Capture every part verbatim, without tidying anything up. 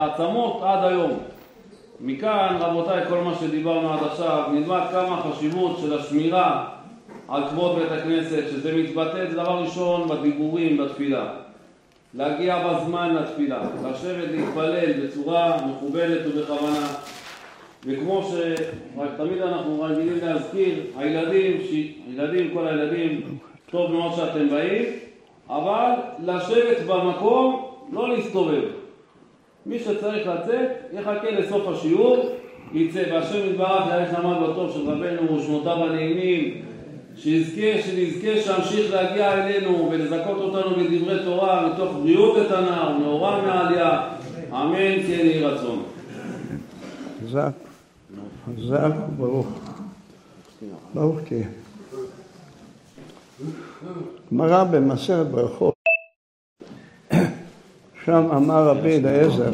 העצמות עד היום. מכאן, רבותיי, כל מה שדיברנו עד עכשיו, נלמד כמה חשיבות של השמירה על כבוד בית הכנסת, שזה מתבטא דבר ראשון בדיבורים, בתפילה. להגיע בזמן לתפילה, לשבת להתפלל בצורה מכובדת ובכוונה. וכמו שתמיד אנחנו רגילים להזכיר, הילדים, הילדים, כל הילדים, טוב מאוד שאתם באים, אבל לשבת במקום, לא להסתובב. מי שצריך לצאת, יחכה לסוף השיעור, יצא, והשם יתברך יאריך ימיו בטוב של רבנו ושמותיו הנעימים, שיזכה, שנזכה שימשיך להגיע אלינו ולזכות אותנו בדברי תורה מתוך בריאות איתנה ומאורה מעלייה. אמן כן יהי רצון. חזק, חזק וברוך. ברוך תהיה. גמרא במסכת ברכות, שם אמר רבי אליעזר,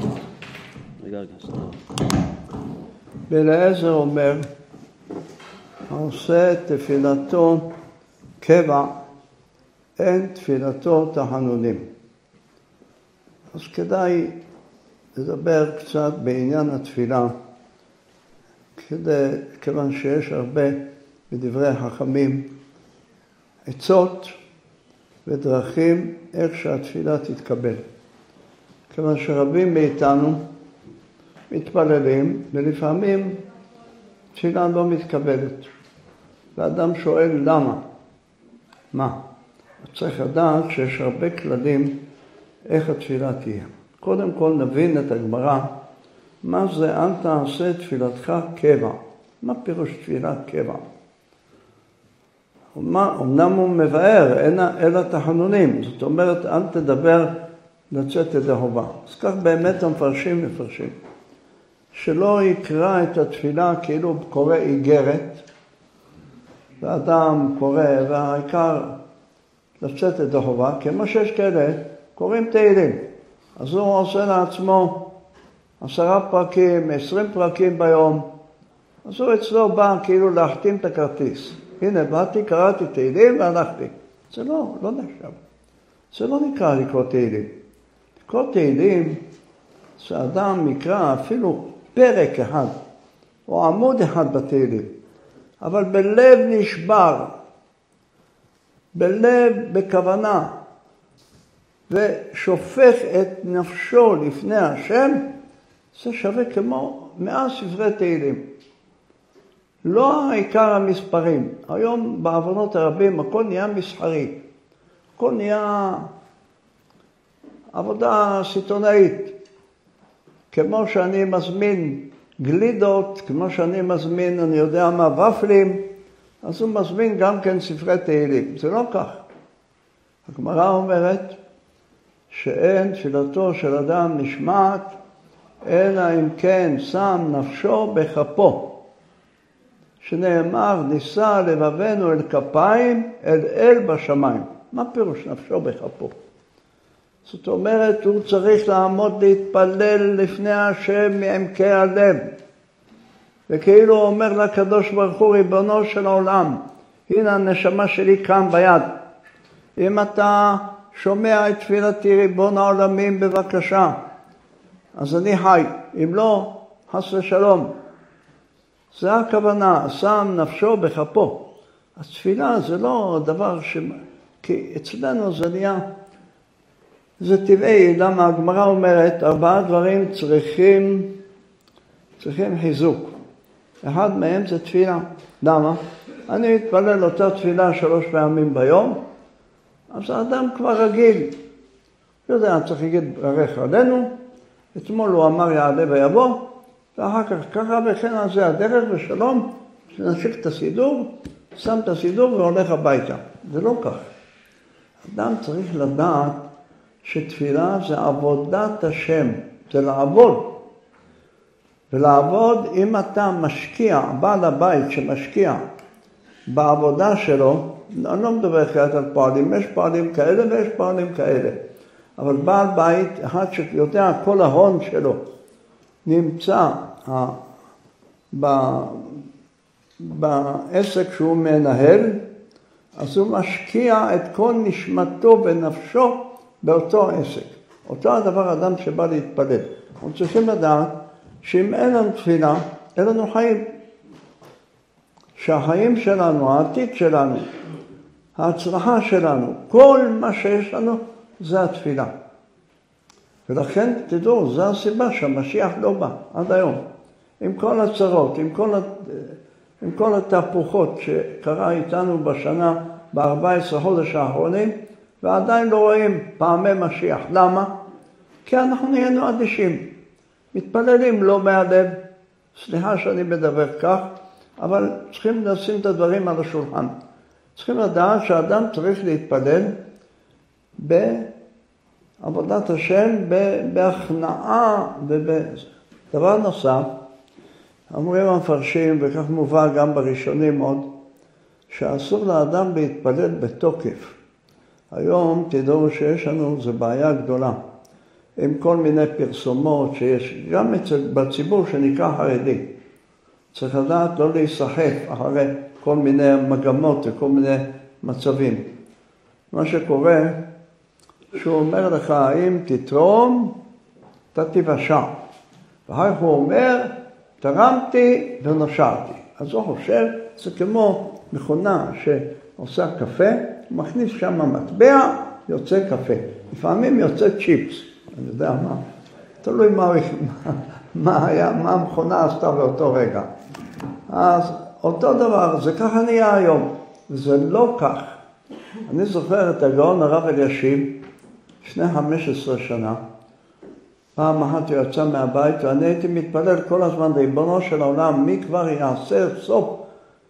רבי אליעזר אומר, העושה תפילתו קבע, אין תפילתו תחנונים. אז כדאי לדבר קצת בעניין התפילה, כדי, כיוון שיש הרבה בדברי החכמים עצות ודרכים איך שהתפילה תתקבל. כיוון שרבים מאיתנו מתפללים ולפעמים תפילה לא מתקבלת. ואדם שואל למה? מה? צריך לדעת שיש הרבה כללים איך התפילה תהיה. קודם כל נבין את הגמרא, מה זה אל תעשה תפילתך קבע? מה פירוש תפילת קבע? אמנם הוא מבאר, אלא תחנונים, זאת אומרת אל תדבר לצאת ידי חובה. אז כך באמת המפרשים מפרשים. שלא יקרא את התפילה כאילו קורא איגרת, ואדם קורא, והעיקר לצאת ידי חובה, כמו שיש כאלה, קוראים תהילים. אז הוא עושה לעצמו עשרה פרקים, עשרים פרקים ביום, אז הוא אצלו בא כאילו להחתים את הכרטיס. הנה, באתי, קראתי תהילים והלכתי. זה לא, לא נחשב. זה לא נקרא לקרוא תהילים. לקרוא תהילים, שאדם יקרא אפילו פרק אחד, או עמוד אחד בתהילים, אבל בלב נשבר, בלב בכוונה, ושופך את נפשו לפני השם, זה שווה כמו מאה ספרי תהילים. לא העיקר המספרים. היום בעוונות הרבים הכל נהיה מסחרי. הכל נהיה עבודה סיטונאית. כמו שאני מזמין גלידות, כמו שאני מזמין, אני יודע מה, ופלים, אז הוא מזמין גם כן ספרי תהילים. זה לא כך. הגמרא אומרת שאין תפילתו של אדם נשמעת, אלא אם כן שם נפשו בכפו. שנאמר, נישא לבבנו אל כפיים, אל אל בשמיים. מה פירוש נפשו בכפו? זאת אומרת, הוא צריך לעמוד להתפלל לפני השם מעמקי הלב. וכאילו הוא אומר לקדוש ברוך הוא, ריבונו של העולם, הנה הנשמה שלי כאן ביד. אם אתה שומע את תפילתי ריבון העולמים בבקשה, אז אני חי. אם לא, חס ושלום. זה הכוונה, שם נפשו בכפו. התפילה זה לא דבר ש... כי אצלנו זה נהיה... זה טבעי, למה הגמרא אומרת, ארבעה דברים צריכים, צריכים חיזוק. אחד מהם זה תפילה. למה? אני מתפלל אותה תפילה שלוש פעמים ביום, אז האדם כבר רגיל. יודע, צריך להגיד ברך עלינו, אתמול הוא אמר יעלה ויבוא, ואחר כך ככה וכן על זה הדרך ושלום, שנשיק את הסידור, שם את הסידור והולך הביתה. זה לא כך. אדם צריך לדעת שתפילה זה עבודת השם, זה לעבוד. ולעבוד, אם אתה משקיע, בעל הבית שמשקיע בעבודה שלו, אני לא מדבר כעת על פועלים, יש פועלים כאלה ויש פועלים כאלה. אבל בעל בית, אחד שיודע כל ההון שלו, נמצא ב, בעסק שהוא מנהל, אז הוא משקיע את כל נשמתו ונפשו באותו עסק. אותו הדבר אדם שבא להתפלל. אנחנו צריכים לדעת שאם אין לנו תפילה, אין לנו חיים. שהחיים שלנו, העתיד שלנו, ההצלחה שלנו, כל מה שיש לנו זה התפילה. ולכן תדעו, זו הסיבה שהמשיח לא בא עד היום. עם כל הצרות, עם כל, עם כל התהפוכות שקרה איתנו בשנה, ב-ארבעה עשר חודש האחרונים, ועדיין לא רואים פעמי משיח. למה? כי אנחנו נהיינו אדישים. מתפללים לא מהלב, סליחה שאני מדבר כך, אבל צריכים לשים את הדברים על השולחן. צריכים לדעת שהאדם צריך להתפלל בעבודת השם, בהכנעה ובדבר נוסף. אמורים המפרשים, וכך מובא גם בראשונים עוד, שאסור לאדם להתפלל בתוקף. היום תדעו שיש לנו, זו בעיה גדולה, עם כל מיני פרסומות שיש, גם בציבור שנקרא חרדי. צריך לדעת לא להיסחף אחרי כל מיני מגמות וכל מיני מצבים. מה שקורה, שהוא אומר לך, אם תתרום, אתה תיוושע. ואחר הוא אומר, תרמתי ונושעתי. אז הוא חושב, זה כמו מכונה שעושה קפה, הוא מכניס שם מטבע, יוצא קפה. לפעמים יוצא צ'יפס, אני יודע מה, תלוי מה, מה, היה, מה המכונה עשתה באותו רגע. אז אותו דבר, זה ככה נהיה היום, וזה לא כך. אני זוכר את הגאון הרב אלישיב, לפני חמש עשרה שנה, פעם אחת הוא יצא מהבית, ואני הייתי מתפלל כל הזמן, ריבונו של העולם, מי כבר יעשה סוף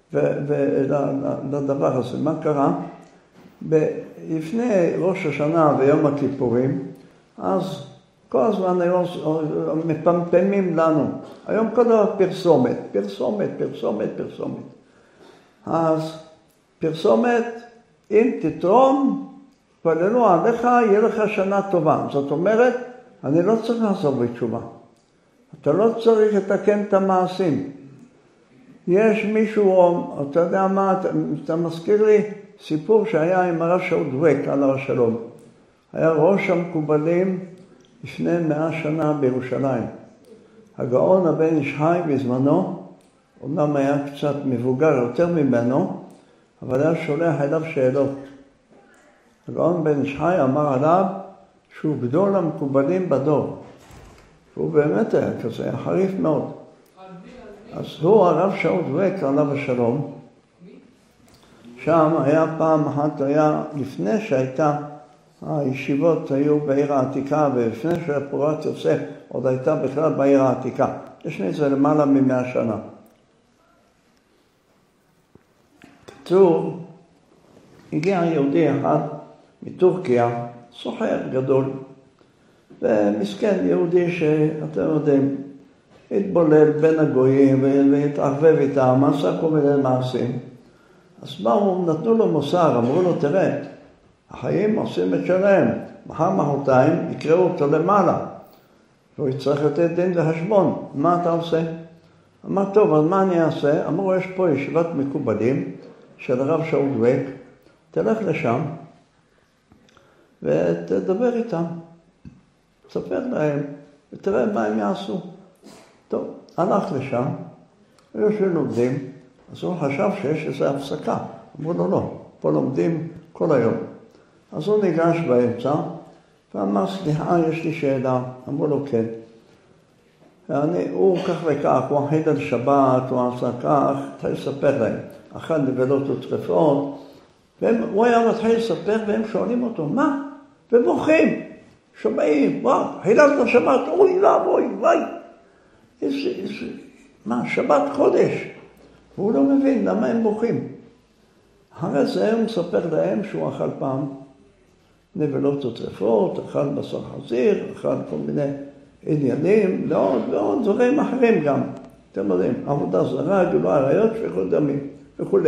לדבר הזה. מה קרה? לפני ראש השנה ויום הכיפורים, אז כל הזמן היום מפמפמים לנו. היום כל דבר פרסומת, פרסומת, פרסומת, פרסומת. אז פרסומת, אם תתרום, פללו עליך, יהיה לך שנה טובה. זאת אומרת, אני לא צריך לעשות בתשובה. אתה לא צריך לתקן את המעשים. יש מישהו, אתה יודע מה, אתה, אתה מזכיר לי סיפור שהיה עם הרב שאול דבק, עליו השלום. היה ראש המקובלים לפני מאה שנה בירושלים. הגאון הבן איש חי בזמנו, אומנם היה קצת מבוגר יותר ממנו, אבל היה שולח אליו שאלות. הגאון בן איש חי אמר עליו שהוא גדול המקובלים בדור. והוא באמת היה כזה, היה חריף מאוד. אז הוא הרב שאול דבק עליו השלום. שם היה פעם אחת, היה לפני שהייתה, הישיבות היו בעיר העתיקה, ולפני שהיה פורת יוסף, עוד הייתה בכלל בעיר העתיקה. יש לי זה למעלה ממאה שנה. קצור, הגיע יהודי אחד מטורקיה, סוחר גדול, ומסכן יהודי שאתם יודעים, התבולל בין הגויים והתערבב איתם, עשה כל מיני מעשים. אז באו, נתנו לו מוסר, אמרו לו, תראה, החיים עושים את שלהם, מחר מחרתיים יקראו אותו למעלה, והוא יצטרך לתת דין וחשבון, מה אתה עושה? אמר, טוב, אז מה אני אעשה? אמרו, יש פה ישיבת מקובלים של הרב שאול דבק, תלך לשם ותדבר איתם, תספר להם ותראה מה הם יעשו. טוב, הלך לשם, היו שלומדים, אז הוא חשב שיש איזו הפסקה. אמרו לו, לא, פה לומדים כל היום. אז הוא ניגש באמצע, ואמר, סליחה, יש לי שאלה. אמרו לו, כן. ואני, הוא כך וכך, הוא אחיד על שבת, הוא עשה כך, אתה יספר להם. אכל נבלות וטרפות, והוא היה מתחיל לספר, והם שואלים אותו, מה? ובוכים, שומעים, וואו, חילת לשבת, אוי, לא, אוי, וואי. איזה, איזה, מה, שבת חודש. והוא לא מבין למה הם בוכים. אחרי זה הוא מספר להם שהוא אכל פעם נבלות וטרפות, אכל בשר חזיר, אכל כל מיני עניינים, ועוד ועוד דברים אחרים גם. אתם יודעים, עבודה זרה, גילוי עריות, שפיכות דמים וכו'.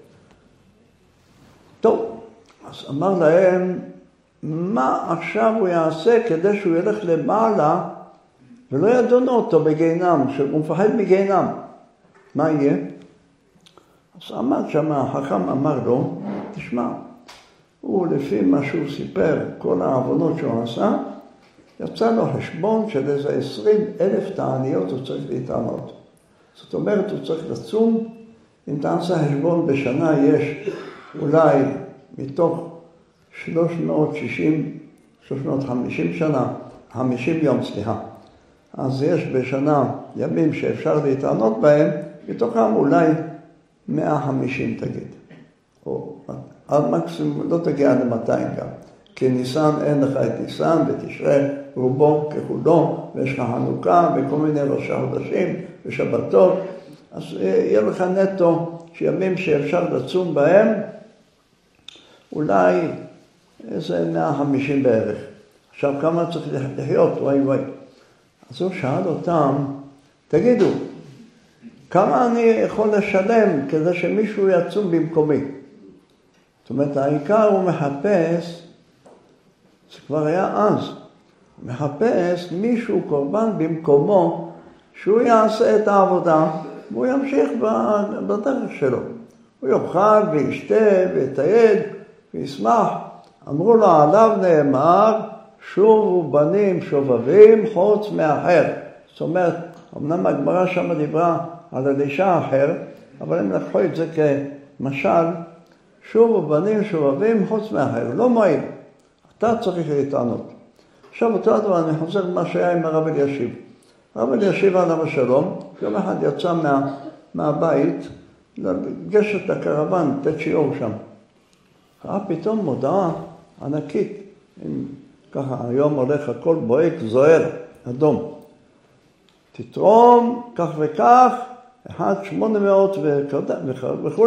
טוב, אז אמר להם, מה עכשיו הוא יעשה כדי שהוא ילך למעלה ולא ידונו אותו בגיהנם, שהוא מפחד מגיהנם? מה יהיה? אז עמד שם, החכם אמר לו, תשמע, הוא לפי מה שהוא סיפר, כל העוונות שהוא עשה, יצא לו חשבון של איזה עשרים אלף תעניות הוא צריך להתענות. זאת אומרת, הוא צריך לצום, אם תעשה חשבון בשנה יש אולי מתוך שלוש מאות ושישים, שלוש מאות וחמישים שנה, חמישים יום, סליחה. אז יש בשנה ימים שאפשר להתענות בהם, מתוכם אולי מאה וחמישים תגיד. או עד מקסימום, לא תגיע ל-מאתיים גם. כי ניסן אין לך את ניסן ותשרה רובו כחולו, ויש לך חנוכה וכל מיני ראשי חודשים ושבתות. אז יהיה לך נטו שימים שאפשר לצום בהם, אולי איזה מאה וחמישים בערך. עכשיו כמה צריך לחיות? וואי וואי. אז הוא שאל אותם, תגידו, כמה אני יכול לשלם כדי שמישהו יצום במקומי? זאת אומרת, העיקר הוא מחפש, זה כבר היה אז, הוא מחפש מישהו קורבן במקומו, שהוא יעשה את העבודה, והוא ימשיך בדרך שלו. הוא יאכל וישתה ויטייל וישמח. אמרו לו, עליו נאמר, שובו בנים שובבים חוץ מאחר. זאת אומרת, אמנם הגמרא שם דיברה על אלישע אחר, אבל הם לקחו את זה כמשל, שובו בנים שובבים חוץ מאחר. לא מועיל. אתה צריך להתענות. עכשיו אותו הדבר, אני חוזר למה שהיה עם הרב אלישיב. הרב אלישיב עליו השלום, יום אחד יצא מה, מהבית, לגשת את הקרבן, לתת שיעור שם. ראה פתאום מודעה ענקית, עם, ככה היום הולך הכל בוהק, זוהר, אדום. תתרום כך וכך, אחד שמונה מאות וכו'.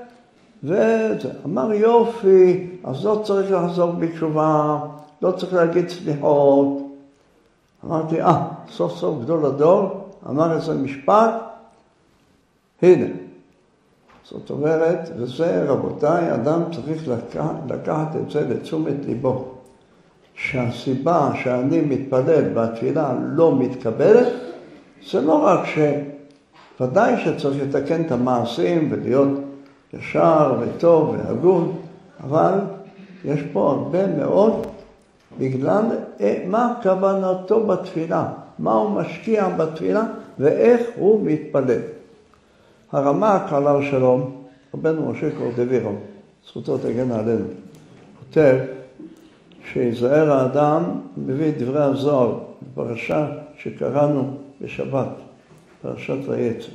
ואמר יופי, אז לא צריך לחזור בתשובה, לא צריך להגיד סליחות. אמרתי, אה, סוף סוף גדול הדור, אמר איזה משפט, הנה. זאת אומרת, וזה רבותיי, אדם צריך לקחת, לקחת את זה לתשומת ליבו. שהסיבה שאני מתפלל והתפילה לא מתקבלת, זה לא רק שוודאי שצריך לתקן את המעשים ולהיות ישר וטוב והגון, אבל יש פה הרבה מאוד בגלל מה כוונתו בתפילה, מה הוא משקיע בתפילה ואיך הוא מתפלל. הרמ"ק עליו שלום, רבנו משה קורדווירו, זכותו תגן עלינו, כותב שיזהר האדם מביא דברי הזוהר בפרשה שקראנו בשבת, פרשת ויצא.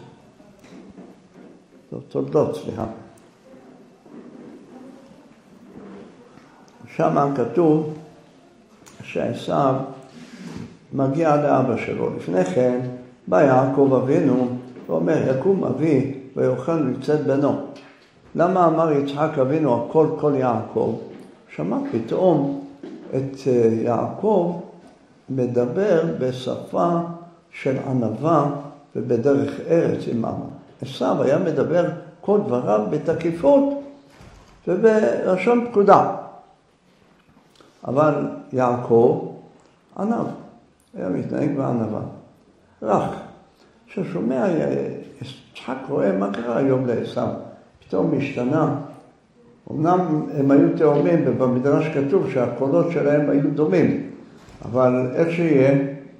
זאת תולדות, סליחה. שם כתוב שעשיו מגיע לאבא שלו. לפני כן בא יעקב אבינו ואומר, יקום אבי ויאכל מקצת בנו. למה אמר יצחק אבינו הכל כל יעקב? שמע פתאום את יעקב מדבר בשפה של ענווה ובדרך ארץ עם עמו. עשיו היה מדבר כל דבריו בתקיפות ובלשון פקודה. אבל יעקב ענב, היה מתנהג בענווה. רק, כששומע, יצחק רואה מה קרה היום לעשיו, פתאום משתנה. אמנם הם היו תאומים, ובמדרש כתוב שהקולות שלהם היו דומים, אבל איך שיהיה,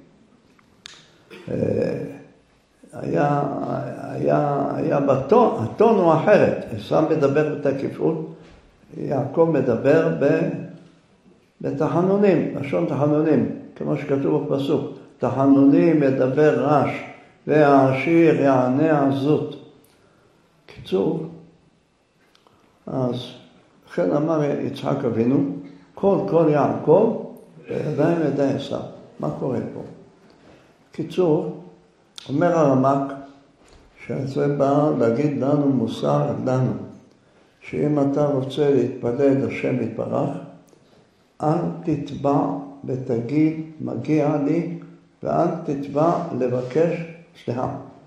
היה, היה, היה בטון, הטון הוא אחרת. עשיו מדבר בתקיפות, יעקב מדבר ב... בתחנונים, לשון תחנונים, כמו שכתוב בפסוק, תחנונים מדבר רש, והעשיר יענה עזות. קיצור, אז לכן אמר יצחק אבינו, כל כל יעקב, וידיים ידי עשיו. מה קורה פה? קיצור, אומר הרמ"ק, שזה בא להגיד לנו מוסר לנו, שאם אתה רוצה להתפלל לשם יתברך, אל תתבע ותגיד מגיע לי, ואל תתבע לבקש, סליחה,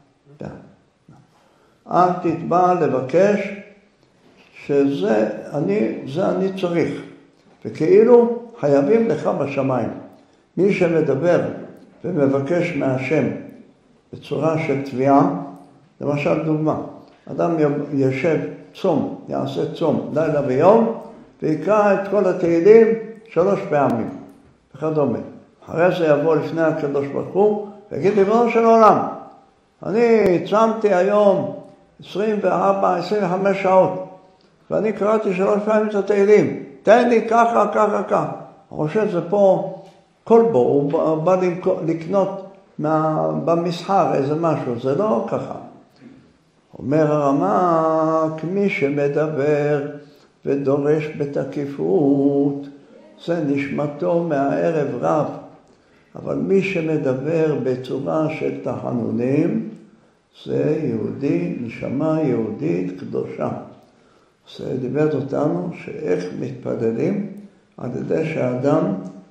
אל תתבע לבקש שזה אני, זה אני צריך, וכאילו חייבים לך בשמיים. מי שמדבר ומבקש מהשם בצורה של תביעה, למשל דוגמה, אדם ישב צום, יעשה צום לילה ויום, ויקרא את כל התהילים שלוש פעמים, וכדומה. אחרי זה יבוא לפני הקדוש ברוך הוא, ויגיד ריבונו של עולם, אני צמתי היום עשרים וארבע עשרים וחמש שעות, ואני קראתי שלוש פעמים את התהילים, תן לי ככה, ככה, ככה. אני חושב שזה פה כלבו, הוא בא לקנות מה, במסחר איזה משהו, זה לא ככה. אומר הרמ"ק, מי שמדבר ודורש בתקיפות, זה נשמתו מהערב רב. אבל מי שמדבר בצורה של תחנונים, זה יהודי, נשמה יהודית קדושה. זה דיבר אותנו שאיך מתפללים על ידי שהאדם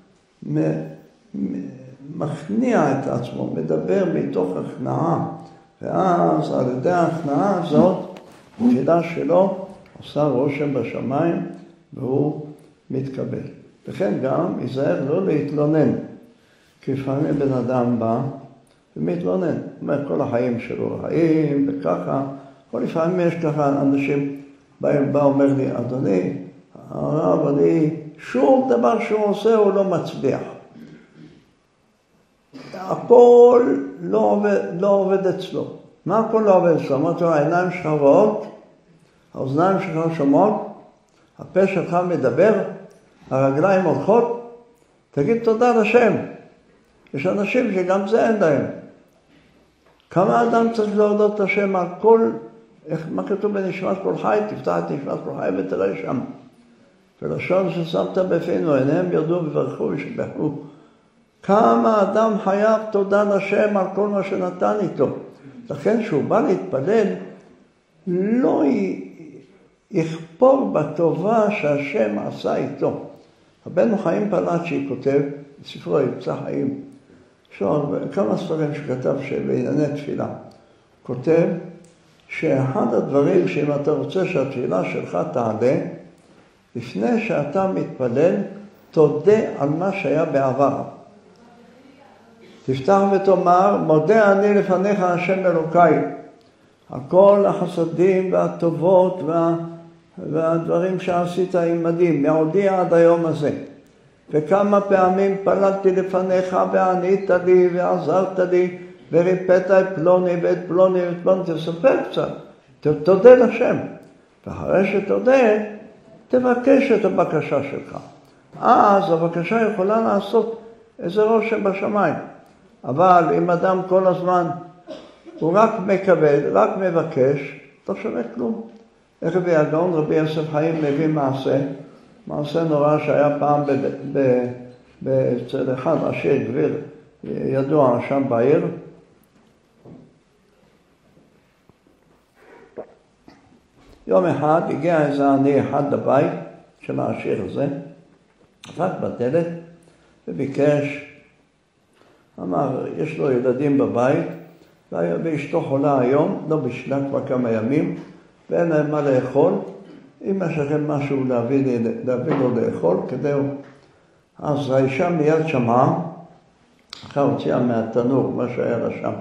מכניע את עצמו, מדבר מתוך הכנעה. ואז על ידי ההכנעה הזאת, התפילה שלו עושה רושם בשמיים והוא מתקבל. וכן גם ייזהר לא להתלונן. כי לפעמים בן אדם בא ומתלונן. אומר כל החיים שלו רעים וככה. או לפעמים יש ככה אנשים באים, בא אומר לי, אדוני, הרב, אני שום דבר שהוא עושה הוא לא מצליח. הכל לא עובד, לא עובד אצלו. מה הכל לא עובד אצלו? אמרתי לו, העיניים שלך רואות, האוזניים שלך שומעות, הפה שלך מדבר, הרגליים הולכות, תגיד תודה לשם. יש אנשים שגם זה אין להם. כמה אדם צריך להודות לשם על כל, איך, מה כתוב בנשמת כל חי? תפתח את נשמת כל חי ותראה שם. ולשון ששמת בפינו, עיניהם ירדו וברכו ושבחו. כמה אדם חייב תודה לשם על כל מה שנתן איתו. לכן שהוא בא להתפלל, לא יכפור בטובה שהשם עשה איתו. רבנו חיים פלאצ'י כותב, בספרו יבצע חיים, יש לו כמה ספרים שכתב שבענייני תפילה. כותב שאחד הדברים שאם אתה רוצה שהתפילה שלך תעלה, לפני שאתה מתפלל, תודה על מה שהיה בעבר. תפתח ותאמר, מודה אני לפניך השם אלוקיי, על כל החסדים והטובות וה, והדברים שעשית עמדי, מעודי עד היום הזה. וכמה פעמים פללתי לפניך וענית לי ועזרת לי, וריפאת את פלוני ואת פלוני ואת פלוני, תספר קצת, תודה לשם. ואחרי שתודה, תבקש את הבקשה שלך. אז הבקשה יכולה לעשות איזה רושם בשמיים. אבל אם אדם כל הזמן הוא רק מקבל, רק מבקש, לא שווה כלום. איך הביא הגאון רבי יוסף חיים מביא מעשה, מעשה נורא שהיה פעם אצל אחד עשיר גביר ידוע שם בעיר. יום אחד הגיע איזה עני אחד לבית של העשיר הזה, דפק בדלת וביקש, אמר, יש לו ילדים בבית, ואשתו חולה היום, לא בשלה כבר כמה ימים, ואין להם מה לאכול. אם יש לכם משהו להביא, להביא לו לאכול, כדי... אז האישה מיד שמעה, אחר הוציאה מהתנור, מה שהיה לה שם.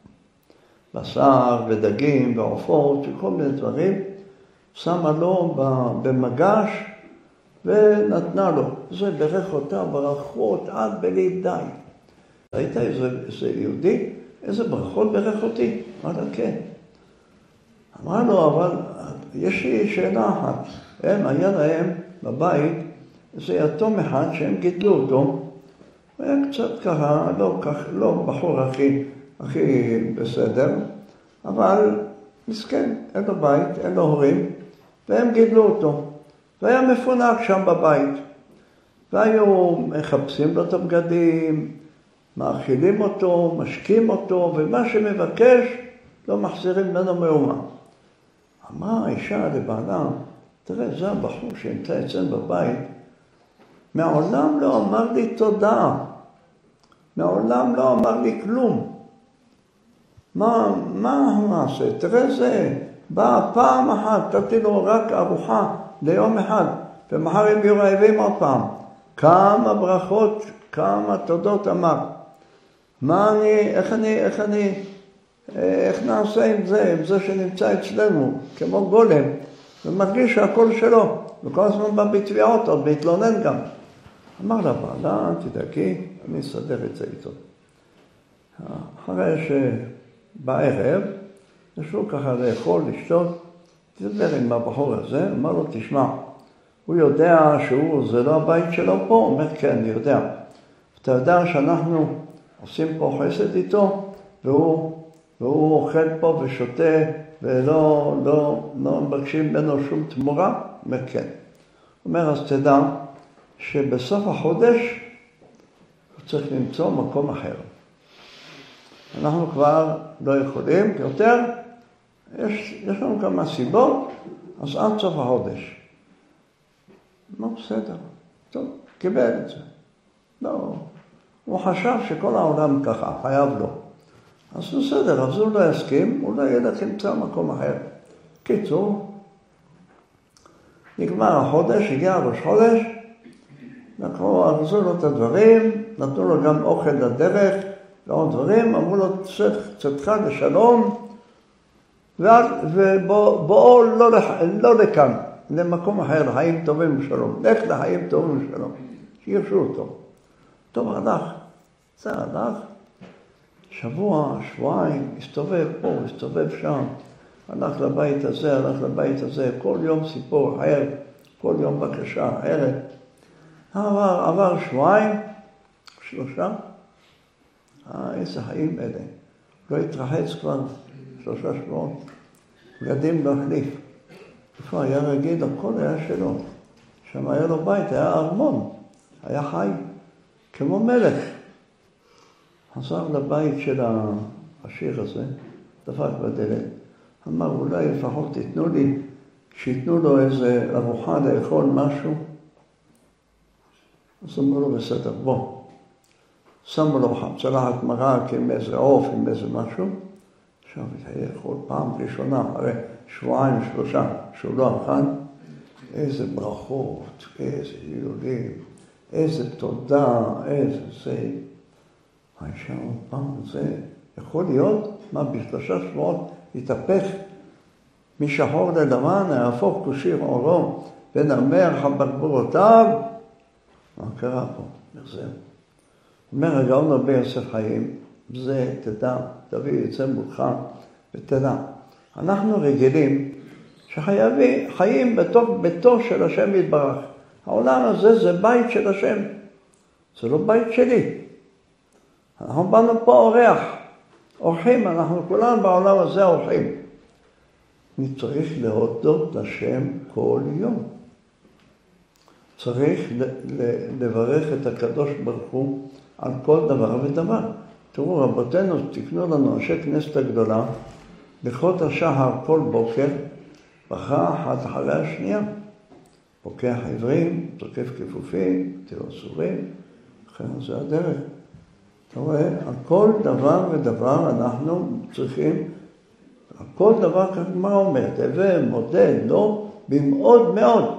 בשר ודגים ועופות וכל מיני דברים, שמה לו במגש ונתנה לו. זה ברך אותה ברכות עד בלי די. ראית איזה, איזה יהודי? איזה ברכות ברך אותי? אמר לה, כן. אמר לו, אבל יש לי שאלה אחת. הם, היה להם בבית איזה יתום אחד שהם גידלו אותו. הוא היה קצת ככה, לא, כך, לא בחור הכי, הכי בסדר, אבל מסכן, אין לו בית, אין לו הורים, והם גידלו אותו. והיה מפונק שם בבית. והיו מחפשים לו את הבגדים, מאכילים אותו, משקים אותו, ומה שמבקש לא מחזירים ממנו מאומה. אמרה האישה לבעלה, תראה, זה הבחור שנמצא אצלנו בבית, מעולם לא אמר לי תודה, מעולם לא אמר לי כלום. מה, מה הוא נעשה? תראה זה, בא פעם אחת, תתי לו רק ארוחה ליום אחד, ומחר הם יהיו רעבים עוד פעם. כמה ברכות, כמה תודות אמר. מה אני, איך אני, איך אני, איך נעשה עם זה, עם זה שנמצא אצלנו, כמו גולם, ומרגיש שהכל שלו, וכל הזמן בא בתביעות, עוד בהתלונן גם. אמר לבעלה, תדאגי, אני אסדר את זה איתו. אחרי שבערב, ישבו ככה לאכול, לשתות, תדבר עם הבחור הזה, אמר לו, תשמע, הוא יודע שהוא, זה לא הבית שלו פה? הוא אומר, כן, אני יודע. אתה יודע שאנחנו עושים פה חסד איתו, והוא, והוא אוכל פה ושותה, ולא לא, לא מבקשים ממנו שום תמורה? הוא אומר, כן. הוא אומר, אז תדע שבסוף החודש הוא צריך למצוא מקום אחר. אנחנו כבר לא יכולים יותר, יש, יש לנו כמה סיבות, אז עד סוף החודש. לא בסדר, טוב, קיבל את זה. לא, הוא חשב שכל העולם ככה, חייב לו. אז בסדר, אז הוא לא יסכים, אולי ילך למצוא מקום אחר. קיצור, נגמר החודש, הגיע ראש חודש, לקחו, ארזו לו את הדברים, נתנו לו גם אוכל לדרך, ועוד דברים, אמרו לו, צאתך לשלום, ובואו לא, לא לכאן, למקום אחר, לחיים טובים ושלום. לך לחיים טובים ושלום, שירשו אותו. טוב, הלך, זה הלך, שבוע, שבועיים, הסתובב פה, הסתובב שם, הלך לבית הזה, הלך לבית הזה, כל יום סיפור אחר, כל יום בקשה אחרת. עבר, עבר שבועיים, שלושה, אה, איזה חיים אלה. לא התרחץ כבר שלושה שבועות. ילדים לא החליף. איפה היה רגיל, הכל היה שלו. שם היה לו בית, היה ארמון, היה חי, כמו מלך. חזר לבית של העשיר הזה, דפק בדלת. אמר, אולי לפחות תיתנו לי, שיתנו לו איזה ארוחה לאכול משהו. אז אמרו לו, בסדר, בוא. שמו לו צלחת מרק עם איזה עוף, עם איזה משהו. עכשיו היה יכול פעם ראשונה, הרי שבועיים, שלושה, שהוא לא אכל. איזה ברכות, איזה הילולים, איזה תודה, איזה זה. האישה עוד פעם, זה יכול להיות, מה, בשלושה שבועות התהפך משחור ללבן, יהפוך כושיר עורו, ונמר חברבורותיו. מה קרה פה? נחזר. אומר הגאון רבי יוסף חיים, זה תדע, תביא את זה מולך ותדע. אנחנו רגילים שחייבים, חיים בתוך ביתו של השם יתברך. העולם הזה זה בית של השם, זה לא בית שלי. אנחנו באנו פה אורח, אורחים, אנחנו כולנו בעולם הזה אורחים. אני צריך להודות לשם כל יום. צריך לברך את הקדוש ברוך הוא על כל דבר ודבר. תראו, רבותינו תקנו לנו אנשי כנסת הגדולה, בחוט השחר כל בוקר, ברכה אחת אחרי השנייה. פוקח עברים, תוקף כיפופים, תירסורים, לכן זה הדרך. אתה רואה, על כל דבר ודבר אנחנו צריכים, על כל דבר, מה אומר? תווה, מודה, לא, במאוד מאוד.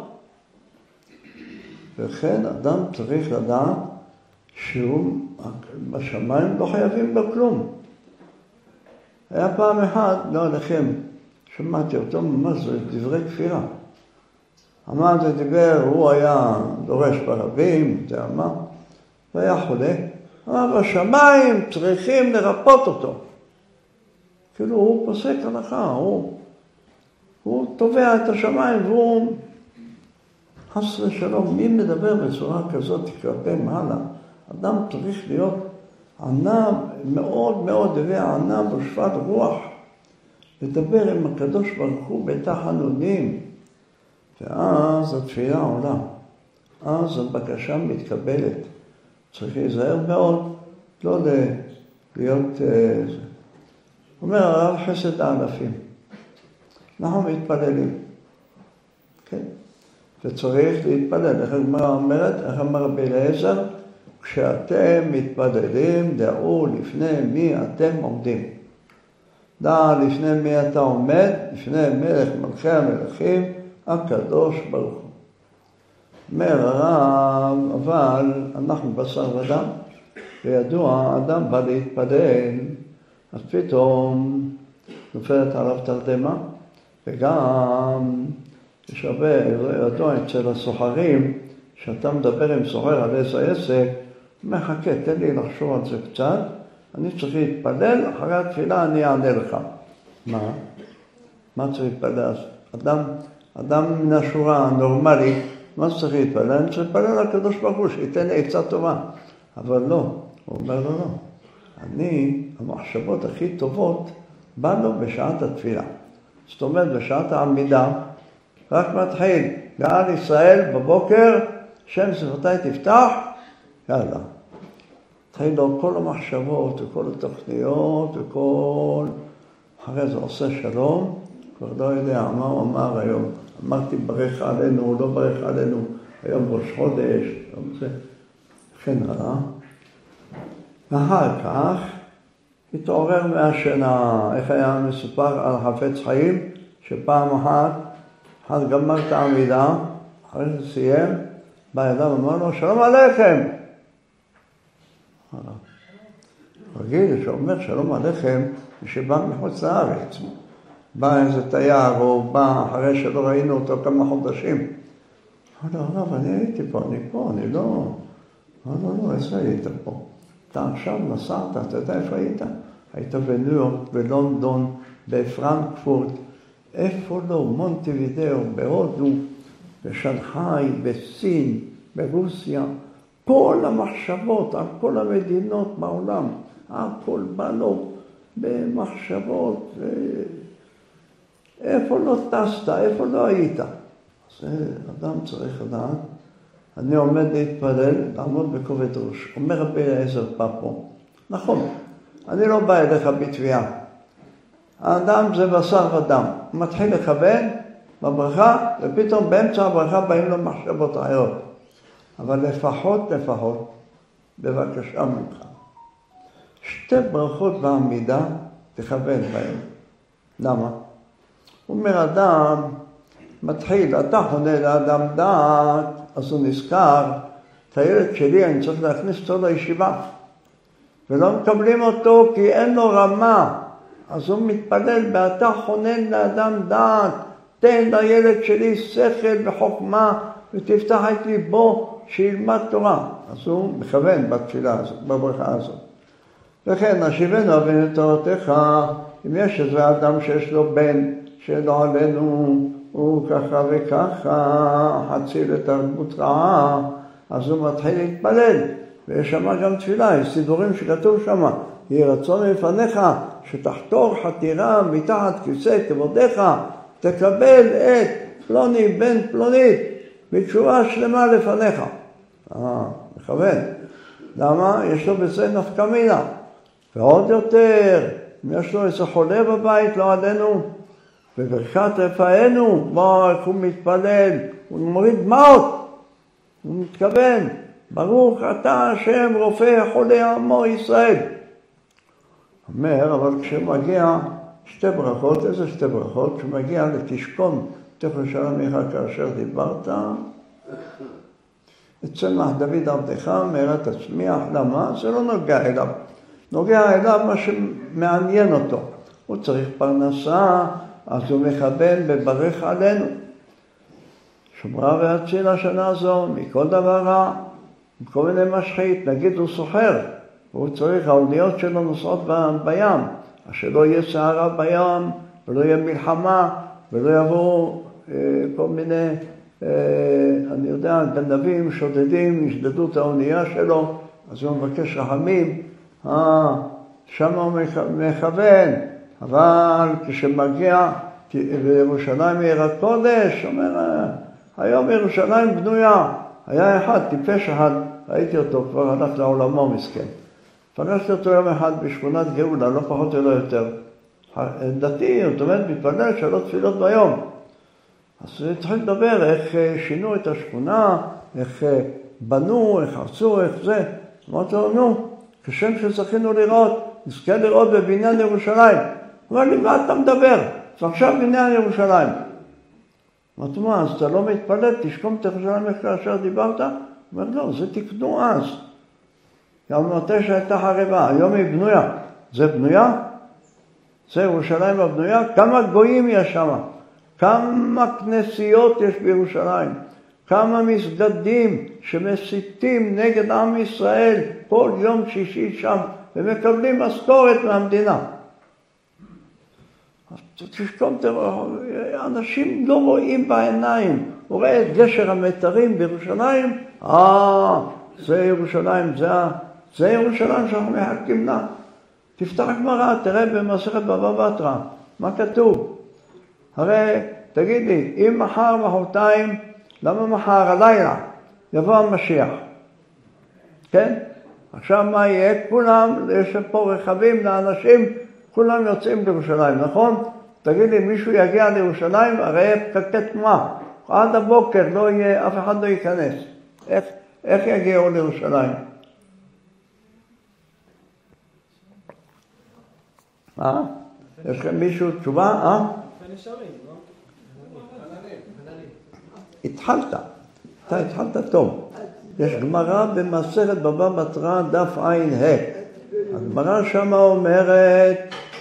וכן אדם צריך לדעת שהוא בשמיים לא חייבים בכלום. היה פעם אחת, לא עליכם, שמעתי אותו ממש דברי כפירה. אמר ודיבר, הוא היה דורש ברבים, זה אמר, והיה חולה. אמר, בשמיים צריכים לרפות אותו. כאילו הוא פוסק הלכה, הוא, הוא תובע את השמיים והוא חס ושלום. מי מדבר בצורה כזאת כלפי מעלה? אדם צריך להיות ענב, מאוד מאוד הביא ענב ושפת רוח, לדבר עם הקדוש ברוך הוא בתחנונים, ואז התפילה עולה, אז הבקשה מתקבלת. צריך להיזהר מאוד, לא להיות... אומר הרב חסד האלפים, אנחנו מתפללים, כן? וצריך להתפלל. איך הגמרא אומרת, איך אמר רבי אליעזר, כשאתם מתפללים, דעו לפני מי אתם עומדים. דע לפני מי אתה עומד, לפני מלך מלכי המלכים, הקדוש ברוך הוא. אומר הרב, אבל אנחנו בשר ודם, וידוע, אדם בא להתפלל, אז פתאום נופלת עליו תרדמה, וגם יש הרבה, ידוע אצל הסוחרים, כשאתה מדבר עם סוחר על איזה עסק, מחכה, תן לי לחשוב על זה קצת, אני צריך להתפלל, אחרי התפילה אני אענה לך. מה? מה צריך להתפלל? אדם, אדם מן השורה הנורמלית, מה צריך להתפלל? אני צריך להתפלל לקדוש ברוך הוא, שייתן לי עצה טובה. אבל לא, הוא אומר לו לא. אני, המחשבות הכי טובות, באנו בשעת התפילה. זאת אומרת, בשעת העמידה, רק מתחיל, גאל ישראל בבוקר, שם שפתיי תפתח, יאללה. התחיל לו כל המחשבות וכל התוכניות וכל... אחרי זה עושה שלום, כבר לא יודע מה הוא אמר היום. אמרתי ברך עלינו, לא ברך עלינו, היום ראש חודש, זה, כן הלאה. ואחר כך התעורר מהשינה, איך היה מסופר על חפץ חיים, שפעם אחת, אחד גמר את העמידה, אחרי זה סיים, בא אדם ואמר לו, שלום עליכם. רגיל שאומר שלום עליכם, שבא מחוץ לארץ. בא איזה תייר, או בא אחרי שלא ראינו אותו כמה חודשים. אמר לו, הרב, אני הייתי פה, אני פה, אני לא... אמר לו, לא, איזה היית פה? אתה עכשיו נסעת, אתה יודע איפה היית? היית בניו יורק, בלונדון, בפרנקפורט, איפה לא? מונטווידאו, בהודו, בשנגחאי, בסין, ברוסיה. כל המחשבות על כל המדינות בעולם, הכל בא לו במחשבות. ו... איפה לא טסת, איפה לא היית? אז אדם צריך לדעת. אני עומד להתפלל, לעמוד בכובד ראש. אומר רבי אליעזר פאפו, נכון, אני לא בא אליך בתביעה. האדם זה בשר ודם. הוא מתחיל לכוון בברכה, ופתאום באמצע הברכה באים לו מחשבות אחרות. אבל לפחות, לפחות, בבקשה ממך. שתי ברכות בעמידה, תכוון בהן. למה? הוא אומר, אדם מתחיל, אתה חונה לאדם דעת, אז הוא נזכר, את הילד שלי אני צריך להכניס אותו לישיבה. ולא מקבלים אותו כי אין לו רמה. אז הוא מתפלל, ואתה חונן לאדם דעת, תן לילד שלי שכל וחוכמה, ותפתח את ליבו שילמד תורה. אז הוא מכוון בתפילה הזאת, בברכה הזאת. וכן, נשיבנו אבינו תורתך, אם יש איזה אדם שיש לו בן, שלא עלינו, הוא ככה וככה, חצי לתרבות רעה, אז הוא מתחיל להתפלל. ויש שם גם תפילה, יש סידורים שכתוב שם, יהי רצון לפניך, שתחתור חתירה מתחת כיסא כבודך, תקבל את פלוני בן פלונית, בתשובה שלמה לפניך. אה, מכוון. למה? יש לו בזה נפקא מינה. ועוד יותר, אם יש לו איזה חולה בבית, לא עלינו, בברכת רפאנו, בוא, הוא מתפלל, הוא מוריד דמעות, הוא מתכוון, ברוך אתה השם רופא חולי עמו ישראל. אומר, אבל כשמגיע שתי ברכות, איזה שתי ברכות? כשמגיע לתשכון, תכף שלום לך כאשר דיברת, אצלח דוד עבדך, מהרה תצמיח, למה? זה לא נוגע אליו. נוגע אליו מה שמעניין אותו. הוא צריך פרנסה, אז הוא מכוון וברך עלינו. שמרה והציל השנה זו מכל דבר רע, מכל מיני משחית, נגיד הוא סוחר, והוא צריך, האוניות שלו נוסעות בים, אז שלא יהיה סערה בים, ולא יהיה מלחמה, ולא יבואו אה, כל מיני, אה, אני יודע, גנבים, שודדים, ישדדו את האונייה שלו, אז הוא מבקש רחמים, אה, שם הוא מכוון, אבל כשמגיע לירושלים עיר הקודש, אומר, היום ירושלים בנויה, היה אחד, טיפש אחד, ראיתי אותו, כבר הלך לעולמו מסכן. פגשתי אותו יום אחד בשכונת גאולה, לא פחות ולא יותר. דתי, זאת אומרת, מתפלל שלוש תפילות ביום. אז התחיל לדבר איך שינו את השכונה, איך בנו, איך הרצו, איך זה. אמרתי לו, נו, כשם שזכינו לראות, נזכה לראות בבניין ירושלים. הוא אמר לי, מה אתה מדבר? ועכשיו בניין ירושלים. אמרתי, מה, אז אתה לא מתפלל, תשכום את ירושלים איך כאשר דיברת? הוא אומר, לא, זה תקנו אז. גם מתי שהייתה חרבה, היום היא בנויה. זה בנויה? זה ירושלים הבנויה? כמה גויים יש שם? כמה כנסיות יש בירושלים? כמה מסגדים שמסיתים נגד עם ישראל כל יום שישי שם, ומקבלים משכורת מהמדינה. אז תשכום, אנשים לא רואים בעיניים. הוא רואה את גשר המתרים בירושלים, אה, זה ירושלים, זה, זה ירושלים שאנחנו מחכים לה. תפתח גמרא, תראה במסכת בבא בתרא, מה כתוב? הרי, תגיד לי, אם מחר מחרתיים, למה מחר הלילה יבוא המשיח? כן? עכשיו מה יהיה? כולם, יש פה רכבים לאנשים, כולם יוצאים לירושלים, נכון? תגיד לי, מישהו יגיע לירושלים, הרי פקקי תנועה. עד הבוקר לא יהיה, אף אחד לא ייכנס. איך, איך יגיעו לירושלים? אה? יש לכם מישהו תשובה? אה? התחלת. אתה התחלת טוב. יש גמרא במסכת בבא בתרא דף עין ה'. הגמרא שמה אומרת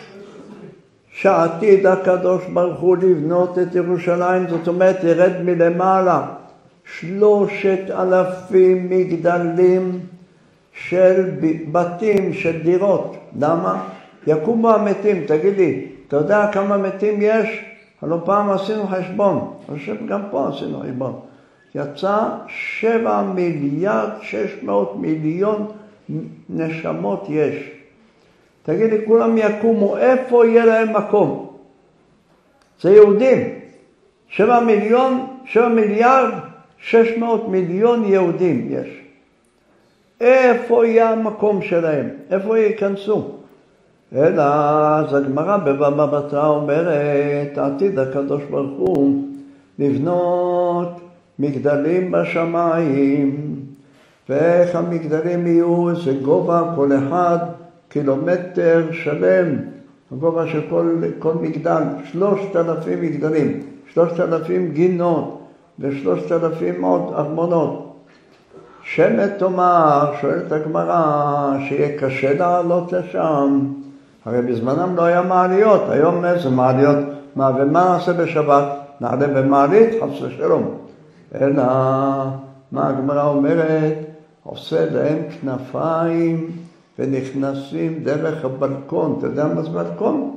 שעתיד הקדוש ברוך הוא לבנות את ירושלים, זאת אומרת ירד מלמעלה שלושת אלפים מגדלים של בתים, של דירות. למה? יקומו המתים. תגיד לי, אתה יודע כמה מתים יש? הלוא פעם עשינו חשבון, אני חושב גם פה עשינו חשבון. יצא שבע מיליארד שש מאות מיליון נשמות יש. תגיד לי, כולם יקומו, איפה יהיה להם מקום? זה יהודים. שבע מיליון, שבע מיליארד, שש מאות מיליון יהודים יש. איפה יהיה המקום שלהם? איפה ייכנסו? אלא, אז הגמרא בבבא בתרא אומרת, עתיד הקדוש ברוך הוא לבנות מגדלים בשמיים. ואיך המגדלים יהיו? זה גובה כל אחד קילומטר שלם, הגובה של כל, כל מגדל, שלושת אלפים מגדלים, שלושת אלפים גינות ושלושת אלפים עוד ארמונות. שמת תאמר, שואלת הגמרא, שיהיה קשה לעלות לשם. הרי בזמנם לא היה מעליות, היום איזה מעליות, מה ומה נעשה בשבת? נעלה במעלית, חס ושלום. אלא, מה הגמרא אומרת? עושה להם כנפיים ונכנסים דרך הבלקון. אתה יודע מה זה בלקון?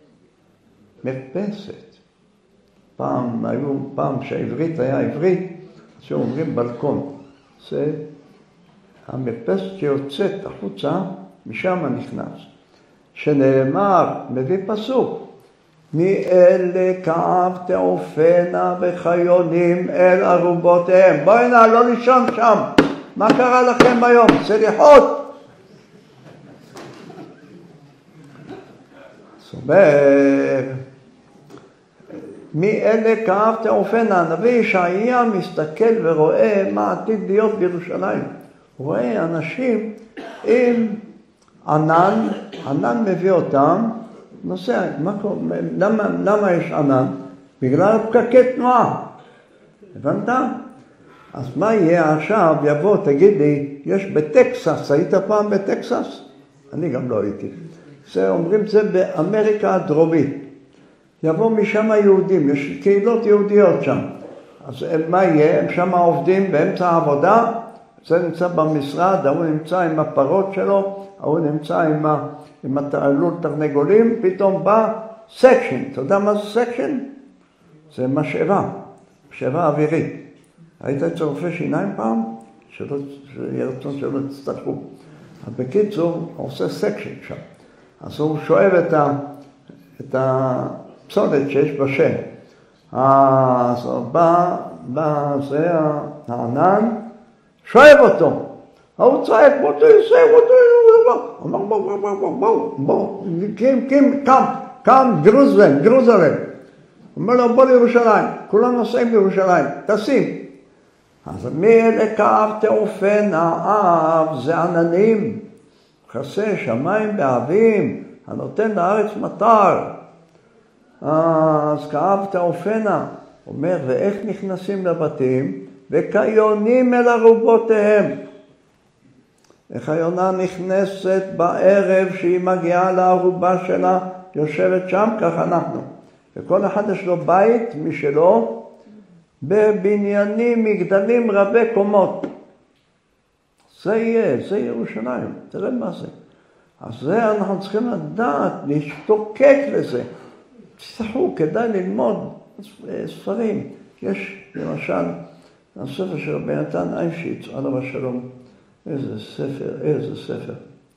מרפסת. פעם היו, פעם שהעברית היה עברית, שאומרים בלקון. זה המרפסת שיוצאת החוצה, משם נכנס. שנאמר, מביא פסוק, מאלה כאב תעופנה וחיונים אל ארובותיהם. בואי נא, לא לישון שם. מה קרה לכם היום? סליחות. זאת אומרת, מאלה כאב תעופנה. הנביא ישעיה מסתכל ורואה מה עתיד להיות בירושלים. הוא רואה אנשים עם ענן, ענן מביא אותם, נוסע, מה קורה? למה, למה יש ענן? בגלל פקקי תנועה. הבנת? אז מה יהיה עכשיו? יבוא, תגיד לי, יש בטקסס, היית פעם בטקסס? אני גם לא הייתי. זה, אומרים זה באמריקה הדרומית. יבוא משם היהודים, יש קהילות יהודיות שם. אז מה יהיה? הם שם עובדים באמצע העבודה, זה נמצא במשרד, הוא נמצא עם הפרות שלו, הוא נמצא עם, ה, עם התעלול תרנגולים, פתאום בא סקשן. אתה יודע מה זה סקשן? זה משאבה, משאבה אווירית. היית אצל רופא שיניים פעם? שלא, שיהיה רצון שלא תצטרכו. אז בקיצור, הוא עושה סקשן שם. אז הוא שואב את, ה, את הפסולת שיש בשם. אז הוא בא, בא, זה הענן, שואב אותו. הוא צועק, בוא תעשה, בוא תעשה, אומר בוא, בוא, בוא, בוא, בוא, בוא, קים, קים, קם, קם, גרוזלם, גרוזלם. אומר לו, בוא לירושלים, כולם נוסעים לירושלים, תשים. אז מאלה כאב תעופנה, האב זה עננים, חסה שמיים באבים, הנותן לארץ מטר. אז כאב תעופנה, אומר, ואיך נכנסים לבתים? וקיונים אל ארובותיהם. איך היונה נכנסת בערב שהיא מגיעה לארובה שלה, יושבת שם, כך אנחנו. וכל אחד יש לו בית משלו, בבניינים מגדלים רבי קומות. זה יהיה, זה ירושלים, תראה מה זה. אז זה אנחנו צריכים לדעת, להשתוקק לזה. תצטרכו, כדאי ללמוד ספרים. יש למשל, הספר של רבי נתן אייבשיץ, עליו השלום. איזה ספר, איזה ספר.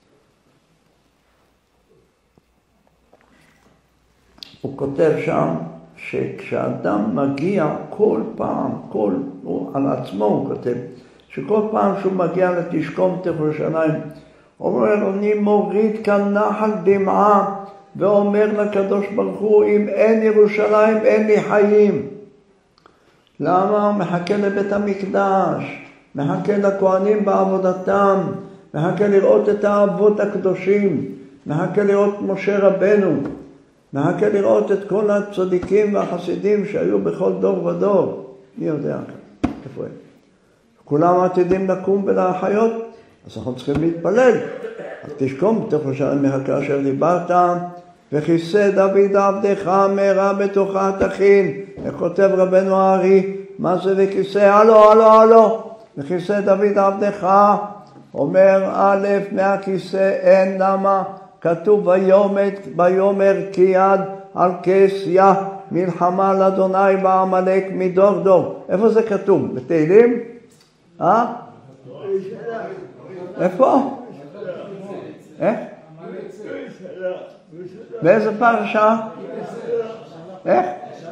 הוא כותב שם שכשאדם מגיע כל פעם, כל, הוא, על עצמו הוא כותב, שכל פעם שהוא מגיע לתשכונת ירושלים, הוא אומר, אני מוריד כאן נחל דמעה, ואומר לקדוש ברוך הוא, אם אין ירושלים, אין לי חיים. למה? הוא מחכה לבית המקדש, מחכה לכהנים בעבודתם, מחכה לראות את האבות הקדושים, מחכה לראות משה רבנו, מחכה לראות את כל הצדיקים והחסידים שהיו בכל דור ודור. מי יודע איפה הם? כולם עתידים לקום ולהחיות, אז אנחנו צריכים להתפלל. אז תשכום תחושן מחכה אשר דיברת, וכיסא דוד עבדך מהרה בתוכה תכין. וכותב רבנו הארי, מה זה וכיסא? הלו, הלו, הלו. וכיסא דוד עבדך, אומר א', מהכיסא אין, למה? כתוב ויאמר, ויאמר כי יד על כסיה מלחמה לאדוני בעמלק מדור דור. איפה זה כתוב? בתהילים? אה? איפה? איך? באיזה פרשה? איך?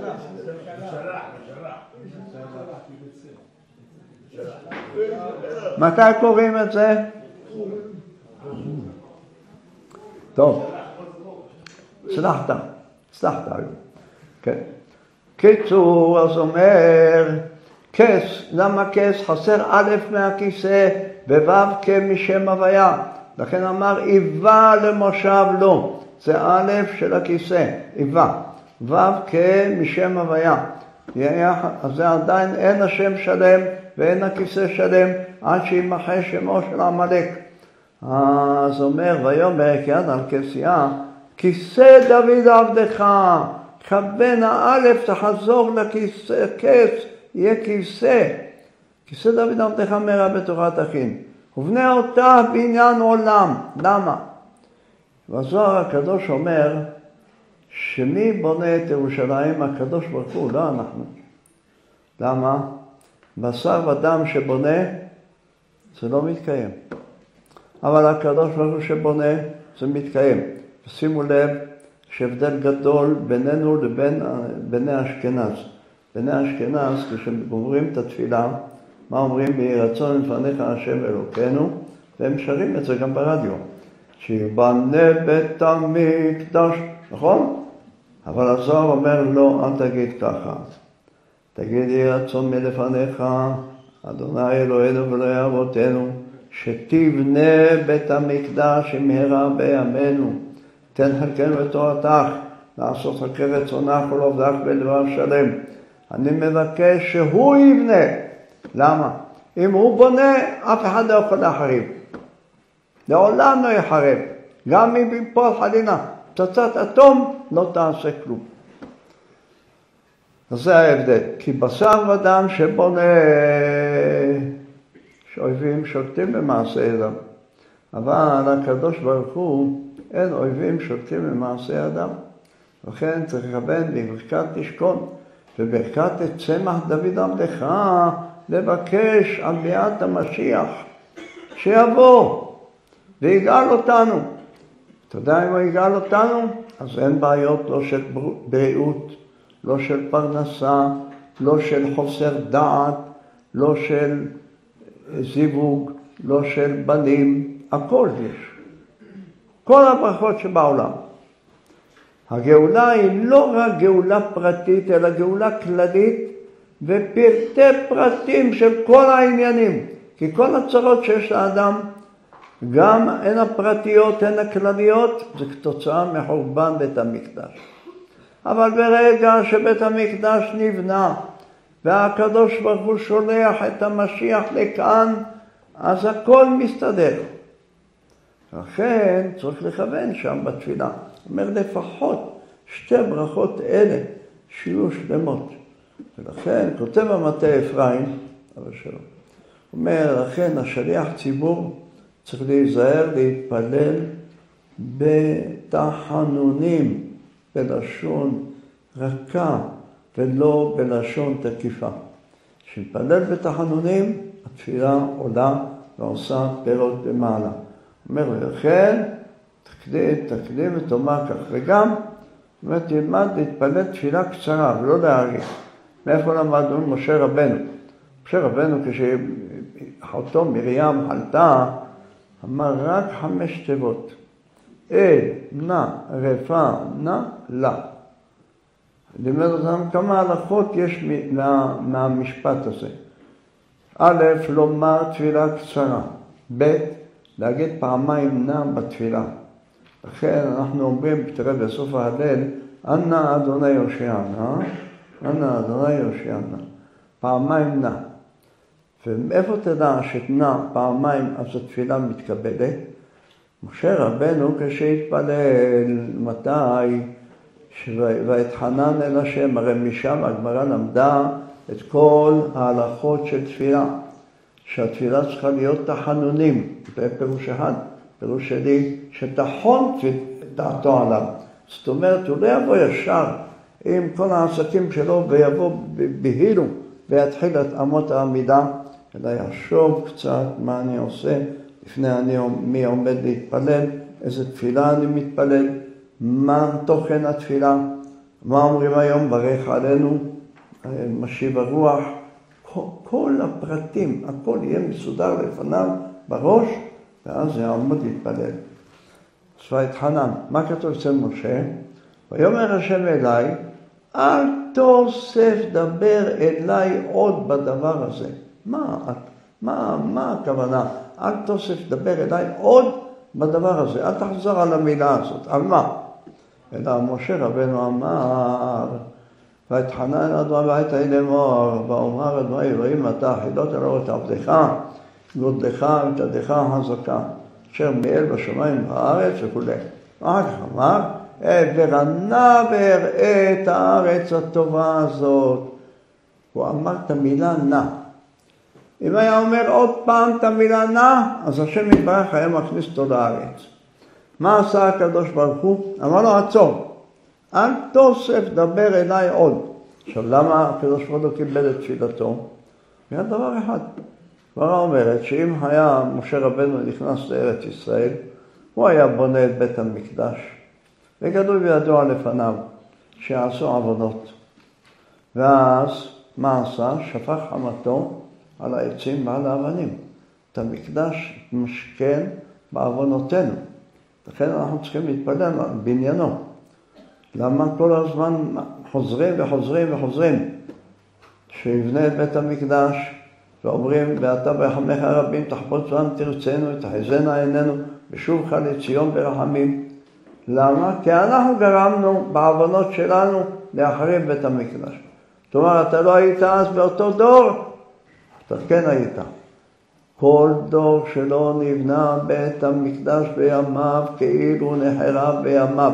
מתי קוראים את זה? טוב, סלחת, סלחת היום. כן. קיצור, אז אומר, כס, למה כס? חסר א' מהכיסא, וו' כמשם הוויה. לכן אמר, איבה למושב לא. זה א' של הכיסא, איבה. ו' כמשם הוויה. אז זה עדיין אין השם שלם, ואין הכיסא שלם, עד שימחה שמו של עמלק. אז אומר, ויאמר כי יד על כסייה, כיסא דוד עבדך, כוון האלף תחזור לכיסא, כס, יהיה כיסא. כיסא דוד עבדך מהרה בתוכה תכין. ובנה אותה בניין עולם. למה? והזוהר הקדוש אומר, שמי בונה את ירושלים? הקדוש ברוך הוא, לא אנחנו. למה? בשר ודם שבונה, זה לא מתקיים. אבל הקדוש ברוך הוא שבונה, זה מתקיים. שימו לב שהבדל גדול בינינו לבין בני אשכנז. בני אשכנז, כשאומרים את התפילה, מה אומרים? יהי רצון לפניך השם אלוקינו, והם שרים את זה גם ברדיו. שיבנה בית המקדש, נכון? אבל הזוהר אומר לא, אל תגיד ככה. תגיד יהי רצון מלפניך, אדוני אלוהינו ואלוהי אבותינו, שתבנה בית המקדש במהרה בימינו. תן חלקנו בתורתך, לעשות חלקי רצונך ולעובדך בלבב שלם. אני מבקש שהוא יבנה. למה? אם הוא בונה, אף אחד לא יכול להחריב. לעולם לא יחרב. גם אם יפול חלילה פצצת אטום, לא תעשה כלום. אז זה ההבדל. כי בשר ודם שבונה, שאויבים שולטים במעשה אדם. אבל הקדוש ברוך הוא, אין אויבים שולטים במעשה אדם. לכן צריך לכוון בברכת תשכון, וברכת צמח דוד עבדך, לבקש על ביאת המשיח, שיבוא ויגאל אותנו. אתה יודע אם הוא יגאל אותנו? אז אין בעיות לא של בריאות, לא של פרנסה, לא של חוסר דעת, לא של זיווג, לא של בנים, הכל יש. כל הברכות שבעולם. הגאולה היא לא רק גאולה פרטית, אלא גאולה כללית ופרטי פרטים של כל העניינים. כי כל הצרות שיש לאדם, גם הן הפרטיות, הן הכלליות, זה כתוצאה מחורבן בית המקדש. אבל ברגע שבית המקדש נבנה, והקדוש ברוך הוא שולח את המשיח לכאן, אז הכל מסתדר. לכן צריך לכוון שם בתפילה. אומר לפחות שתי ברכות אלה שיהיו שלמות. ולכן כותב המטה אפרים, אבל שלא. הוא אומר, לכן השליח ציבור צריך להיזהר להתפלל בתחנונים, בלשון רכה ולא בלשון תקיפה. כשנתפלל בתחנונים, התפילה עולה ועושה פירות במעלה. הוא אומר, ולכן תקדים, תקדים ותאמר כך. וגם, אומר, תלמד להתפלל תפילה קצרה ולא להאריך. מאיפה למדנו? משה רבנו. משה רבנו כשאחותו מרים חלתה, אמר רק חמש תיבות. אל, נא, רפא, נא, לה. לימד אותם כמה הלכות יש מה, מהמשפט הזה. א', לומר תפילה קצרה. ב', להגיד פעמיים נא בתפילה. לכן אנחנו אומרים, תראה בסוף ההלל, אנא אדוני יושיענה, אנא אדוני יושיענה. פעמיים נא. ומאיפה תדע שתנא פעמיים אז התפילה מתקבלת? משה רבנו כשהתפלל, מתי? והתחנן אל השם, הרי משם הגמרא למדה את כל ההלכות של תפילה, שהתפילה צריכה להיות תחנונים, זה פירוש אחד, פירוש שלי, שתחון דעתו עליו. זאת אומרת, הוא לא יבוא ישר עם כל העסקים שלו ויבוא בהילו ויתחיל את אמות העמידה, אלא יחשוב קצת מה אני עושה, לפני אני מי עומד להתפלל, איזה תפילה אני מתפלל, מה תוכן התפילה, מה אומרים היום ברך עלינו, משיב הרוח, כל, כל הפרטים, הכל יהיה מסודר לפניו בראש, ואז יעמוד להתפלל. אז התחנן, מה כתוב אצל משה? ויאמר השם אליי, אל תוסף דבר אליי עוד בדבר הזה. מה, מה, מה הכוונה? אל תוסף דבר אליי עוד בדבר הזה. אל תחזור על המילה הזאת. על מה? אלא משה רבנו אמר, והתחנן אדוני והייתה לאמור, ואומר אדוני אלוהים אתה חילות אלוהים את עבדך, גודלך ואת ידך החזקה, אשר מעל בשמיים בארץ וכו'. אחר כך אמר, ורנה ואראה את הארץ הטובה הזאת. הוא אמר את המילה נא. אם היה אומר עוד פעם את המילה נא, אז השם יתברך היה מכניס אותו לארץ. מה עשה הקדוש ברוך הוא? אמר לו עצור, אל תוסף דבר אליי עוד. עכשיו למה הקדוש ברוך הוא קיבל את תפילתו? היה דבר אחד. כבר אומרת שאם היה משה רבנו נכנס לארץ ישראל, הוא היה בונה את בית המקדש. וגדול וידוע לפניו שעשו עבודות. ואז מה עשה? שפך חמתו על העצים ועל האבנים. את המקדש משכן בעוונותינו. לכן אנחנו צריכים להתפלל על בניינו. למה כל הזמן חוזרים וחוזרים וחוזרים? שיבנה את בית המקדש ואומרים, ואתה ברחמך רבים תחפוץ בנו תרצנו, תחזינה עינינו, ושובך לציון ברחמים. למה? כי אנחנו גרמנו בעוונות שלנו להחריב בית המקדש. זאת אומרת, אתה לא היית אז באותו דור, אתה כן היית. כל דור שלא נבנה בית המקדש בימיו כאילו נחרב בימיו.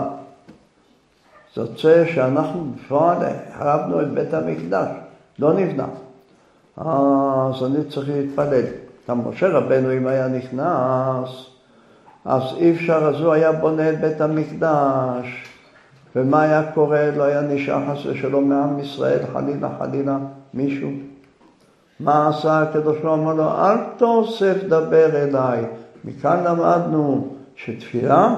זאת אומרת שאנחנו בפועל החרבנו את בית המקדש, לא נבנה. אז אני צריך להתפלל. גם משה רבנו אם היה נכנס, אז אי אפשר, אז הוא היה בונה את בית המקדש. ומה היה קורה? לא היה נשאר חס ושלום מעם ישראל, חלילה חלילה מישהו. מה עשה הקדוש ברוך הוא? אמר לו, אל תוסף דבר אליי. מכאן למדנו שתפילה,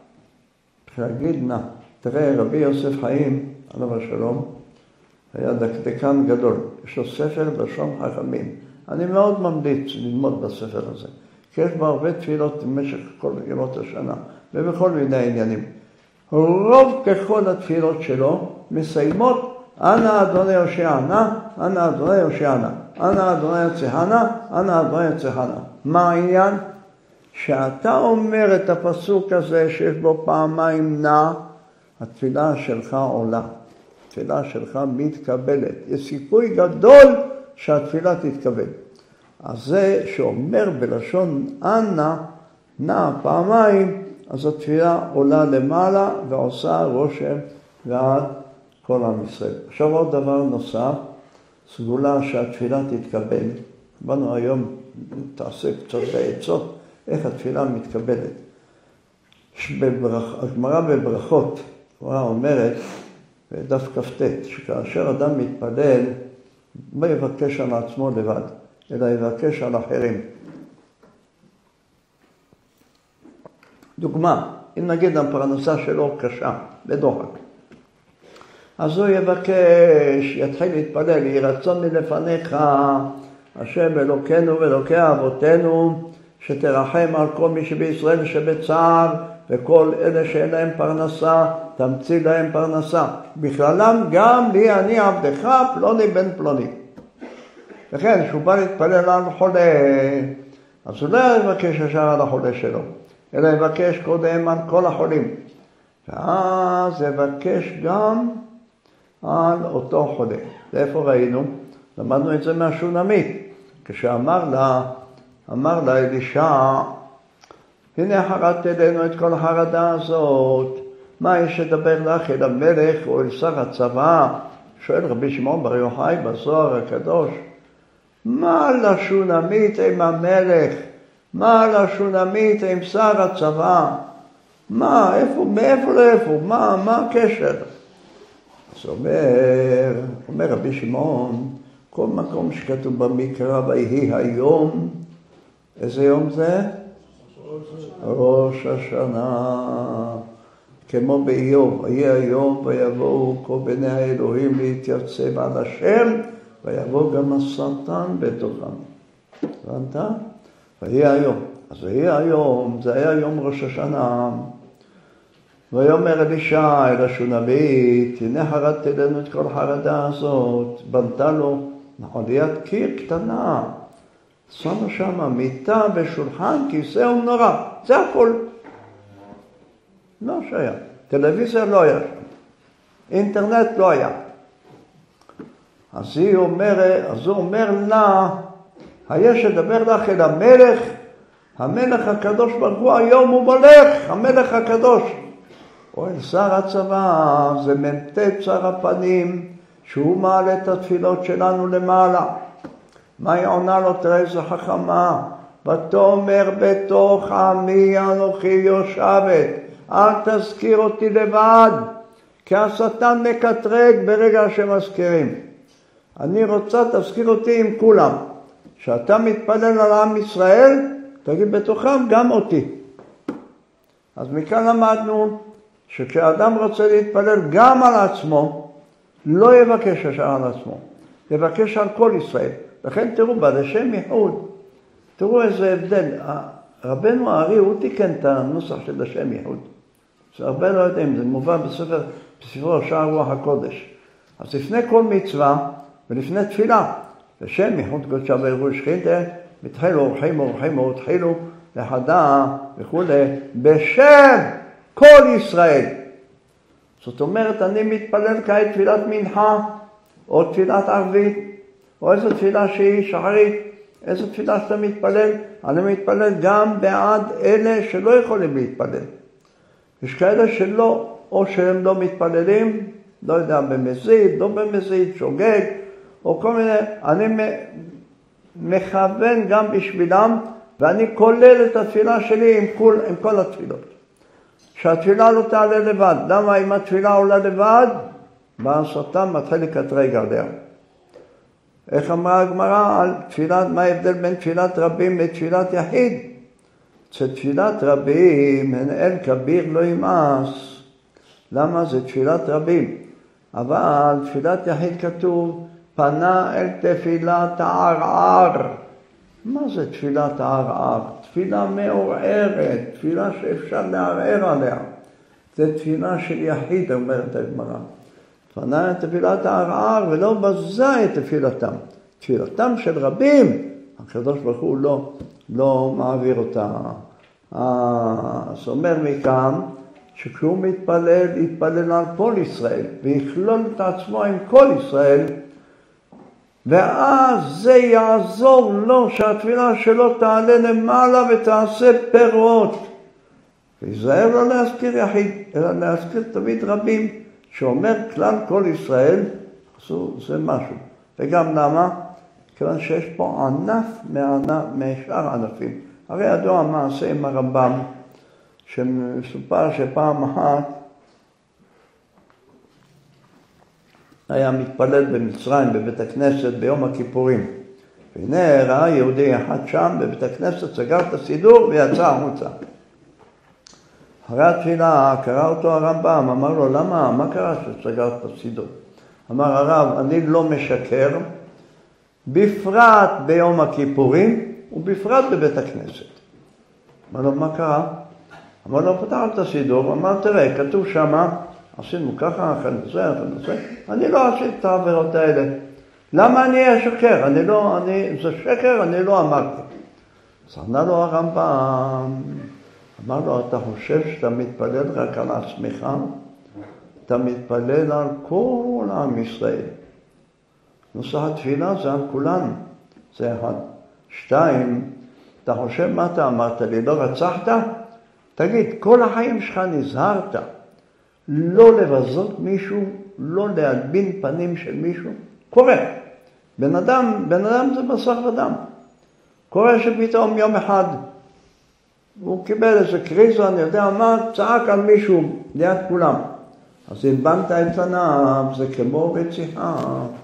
להגיד נא. תראה, רבי יוסף חיים, עליו השלום, היה דקדקן גדול. יש לו ספר לשון חכמים. אני מאוד ממליץ ללמוד בספר הזה. כי יש בו הרבה תפילות במשך כל ימות השנה, ובכל מיני עניינים. רוב ככל התפילות שלו מסיימות, אנא אדוני יושיענה, אנא אדוני יושיענה, אנא אדוני יצחנה, אנא אדוני יצחנה. מה העניין? שאתה אומר את הפסוק הזה שיש בו פעמיים נא, התפילה שלך עולה. התפילה שלך מתקבלת. יש סיכוי גדול שהתפילה תתקבל. אז זה שאומר בלשון אנא, נא פעמיים, אז התפילה עולה למעלה ועושה רושם ועד כל עם ישראל. עכשיו עוד דבר נוסף, סגולה שהתפילה תתקבל. באנו היום, תעשה קצת בעצות, איך התפילה מתקבלת. הגמרא בברכות, התורה אומרת, בדף כ"ט, שכאשר אדם מתפלל, לא יבקש על עצמו לבד, אלא יבקש על אחרים. דוגמה, אם נגיד הפרנסה שלו קשה, בדוחק, אז הוא יבקש, יתחיל להתפלל, יהי רצון מלפניך, השם אלוקינו ואלוקי אבותינו, שתרחם על כל מי שבישראל שבצער, וכל אלה שאין להם פרנסה, תמציא להם פרנסה. בכללם גם לי אני עבדך, פלוני בן פלוני. וכן, כשהוא בא להתפלל על חולה, אז הוא לא יבקש ישר על החולה שלו, אלא יבקש קודם על כל החולים. ואז יבקש גם על אותו חולה. ואיפה ראינו? למדנו את זה מהשונמית. כשאמר לה, אמר לה אלישע, הנה חרדת אלינו את כל החרדה הזאת. מה יש לדבר לך אל המלך או אל שר הצבא? שואל רבי שמעון בר יוחאי בזוהר הקדוש. מה לשונמית עם המלך? מה לשונמית עם שר הצבא? מה, איפה, מאיפה לאיפה? מה, מה הקשר? אז אומר, אומר רבי שמעון, כל מקום שכתוב במקרא, ויהי היום, איזה יום זה? ראש השנה. כמו באיוב, ויהי היום ויבואו כל בני האלוהים להתייצב על השם, ויבוא גם השטן בתוכם. הבנת? ויהי היום. אז ויהי היום, זה היה יום ראש השנה. ויאמר אלישע אל השונמית, הנה חרדת אלינו את כל החרדה הזאת, בנתה לו עליית קיר קטנה, שמה שמה מיטה ושולחן, כיסא ונורא, זה הכל. לא שהיה, טלוויזיה לא היה, אינטרנט לא היה. אז היא אומרת, אז הוא אומר לה, היה שדבר לך אל המלך, המלך הקדוש ברוך הוא היום הוא מולך, המלך הקדוש. או אל שר הצבא, זה ממתת שר הפנים, שהוא מעלה את התפילות שלנו למעלה. מה היא עונה לו? תראה איזה חכמה. ותאמר בתוך עמי אנוכי יושבת, אל תזכיר אותי לבד, כי השטן מקטרג ברגע שמזכירים. אני רוצה, תזכיר אותי עם כולם. כשאתה מתפלל על עם ישראל, תגיד בתוכם גם אותי. אז מכאן למדנו, שכשאדם רוצה להתפלל גם על עצמו, לא יבקש ישר על עצמו, יבקש על כל ישראל. לכן תראו, בלשם ייחוד, תראו איזה הבדל. רבנו הארי, הוא תיקן את הנוסח של לשם ייחוד. זה הרבה לא יודעים, זה מובא בספר, בספרו שער רוח הקודש. אז לפני כל מצווה ולפני תפילה, לשם ייחוד קודשה ויראו שכינתה, מתחילו אורחים אורחים והתחילו לחדה וכו', בשם כל ישראל. זאת אומרת, אני מתפלל כעת תפילת מנחה, או תפילת ערבית, או איזו תפילה שהיא שחרית, איזו תפילה שאתה מתפלל, אני מתפלל גם בעד אלה שלא יכולים להתפלל. יש כאלה שלא, או שהם לא מתפללים, לא יודע, במזיד, לא במזיד, שוגג, או כל מיני, אני מכוון גם בשבילם, ואני כולל את התפילה שלי עם כל, עם כל התפילות. שהתפילה לא תעלה לבד. למה אם התפילה עולה לבד? השטן מתחיל לקטרג עליה. איך אמרה הגמרא על תפילת, מה ההבדל בין תפילת רבים לתפילת יחיד? שתפילת רבים, הן אל כביר לא ימאס. למה? זה תפילת רבים. אבל תפילת יחיד כתוב, פנה אל תפילת הערער. מה זה תפילת הערער? תפילה מעורערת, תפילה שאפשר לערער עליה. זה תפילה של יחיד, אומרת הגמרא. פנה את תפילת הערער ולא בזה את תפילתם. תפילתם של רבים, הקדוש ברוך הוא לא, לא מעביר אותה. אז אומר מכאן, שכשהוא מתפלל, יתפלל על כל ישראל, ויכלול את עצמו עם כל ישראל, ואז זה יעזור לו שהתפילה שלו תעלה למעלה ותעשה פירות. ויזהר לא להזכיר יחיד, אלא להזכיר תמיד רבים, שאומר כלל כל ישראל, זה משהו. וגם למה? כיוון שיש פה ענף משאר הענפים. הרי ידוע המעשה עם הרמב"ם, שמסופר שפעם אחת היה מתפלל במצרים בבית הכנסת ביום הכיפורים. והנה ראה יהודי אחד שם בבית הכנסת, סגר את הסידור ויצא החוצה. אחרי התפילה קרא אותו הרמב"ם, אמר לו, למה? מה קרה שסגר את הסידור? אמר הרב, אני לא משקר, בפרט ביום הכיפורים ובפרט בבית הכנסת. אמר לו, מה קרה? אמר לו, פתח את הסידור, אמר, תראה, כתוב שמה, עשינו ככה, אחרי זה, אחרי זה, אני לא עשיתי את העבירות האלה. למה אני אשקר? אני לא, אני, זה שקר, אני לא אמרתי. אז ענה לו הרמב"ם, אמר לו, אתה חושב שאתה מתפלל רק על עצמך? אתה מתפלל על כל עם ישראל. נושא התפילה זה על כולנו, זה אחד. שתיים, אתה חושב מה אתה אמרת לי, לא רצחת? תגיד, כל החיים שלך נזהרת לא לבזות מישהו, לא להלבין פנים של מישהו. קורה. בן אדם, בן אדם זה בשר ודם. קורה שפתאום יום אחד הוא קיבל איזה קריזה, אני יודע מה, צעק על מישהו ליד כולם. אז הלבנת את פניו, זה כמו רציחה.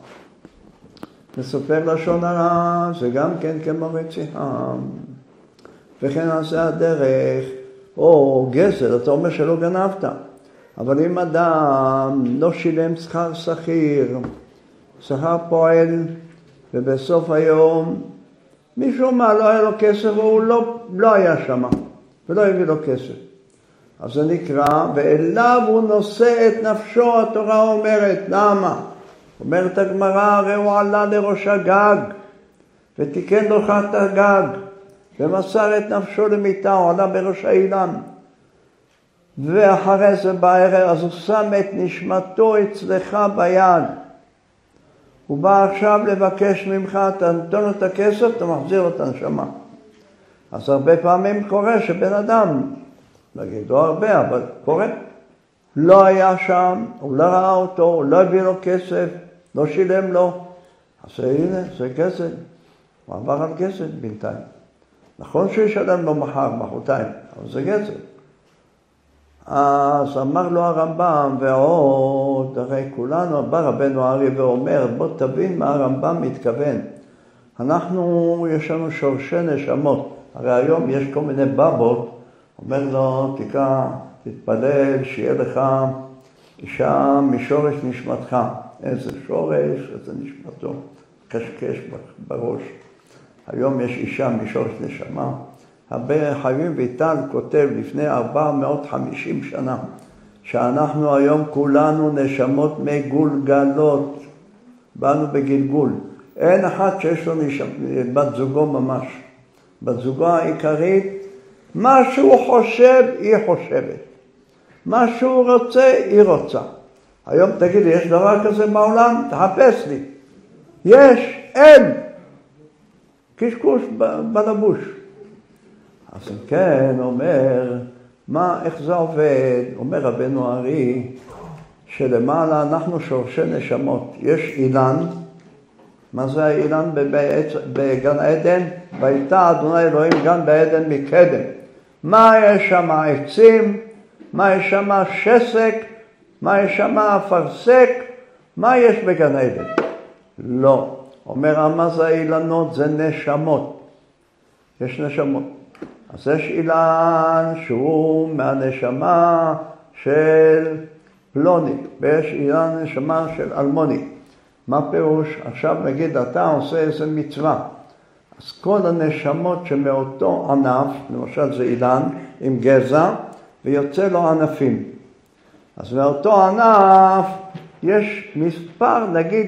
מסופר לשון הרע, זה גם כן כמו רציחה. וכן עשה הדרך, או גזל, אתה אומר שלא גנבת. אבל אם אדם לא שילם שכר שכיר, שכר פועל, ובסוף היום מישהו מה לא היה לו כסף, והוא לא, לא היה שם, ולא הביא לו כסף. אז זה נקרא, ואליו הוא נושא את נפשו, התורה אומרת, למה? אומרת הגמרא, הרי הוא עלה לראש הגג, ותיקן לו חת הגג, ומסר את נפשו למיטה, הוא עלה בראש האילן. ואחרי זה בערב, אז הוא שם את נשמתו אצלך ביד. הוא בא עכשיו לבקש ממך, אתה נותן לו את הכסף, אתה מחזיר לו את הנשמה. אז הרבה פעמים קורה שבן אדם, נגיד לא הרבה, אבל קורה, לא היה שם, הוא לא ראה אותו, הוא לא הביא לו כסף, לא שילם לו. אז הנה, זה כסף. הוא עבר על כסף בינתיים. נכון שהוא ישלם לו מחר, מחרתיים, אבל זה כסף. אז אמר לו הרמב"ם, ועוד, הרי כולנו, בא רבנו אריה ואומר, בוא תבין מה הרמב"ם מתכוון. אנחנו, יש לנו שורשי נשמות. הרי היום יש כל מיני בבות, אומר לו, תקרא, תתפלל, שיהיה לך אישה משורש נשמתך. איזה שורש, איזה נשמתו, קשקש בראש. היום יש אישה משורש נשמה. הרבה חיים ויטל כותב לפני ארבע מאות וחמישים שנה, שאנחנו היום כולנו נשמות מגולגלות, באנו בגלגול. אין אחד שיש לו נשמ... בת זוגו ממש. בת זוגו העיקרית, מה שהוא חושב, היא חושבת. מה שהוא רוצה, היא רוצה. היום תגיד לי, יש דבר כזה בעולם? תחפש לי. יש, אין. קשקוש בלבוש. אז כן, אומר, מה, איך זה עובד? אומר רבנו ארי, שלמעלה אנחנו שורשי נשמות. יש אילן, מה זה האילן בגן עדן? והייתה אדוני אלוהים גן בעדן מקדם. מה יש שם? עצים, מה יש שם? שסק, מה יש שם? אפרסק, מה יש בגן עדן? לא. אומר, מה זה האילנות? זה נשמות. יש נשמות. אז יש אילן שהוא מהנשמה של פלוני, ויש אילן נשמה של אלמוני. מה פירוש? עכשיו נגיד, אתה עושה איזה מצווה. אז כל הנשמות שמאותו ענף, למשל זה אילן עם גזע, ויוצא לו ענפים. אז מאותו ענף יש מספר, נגיד,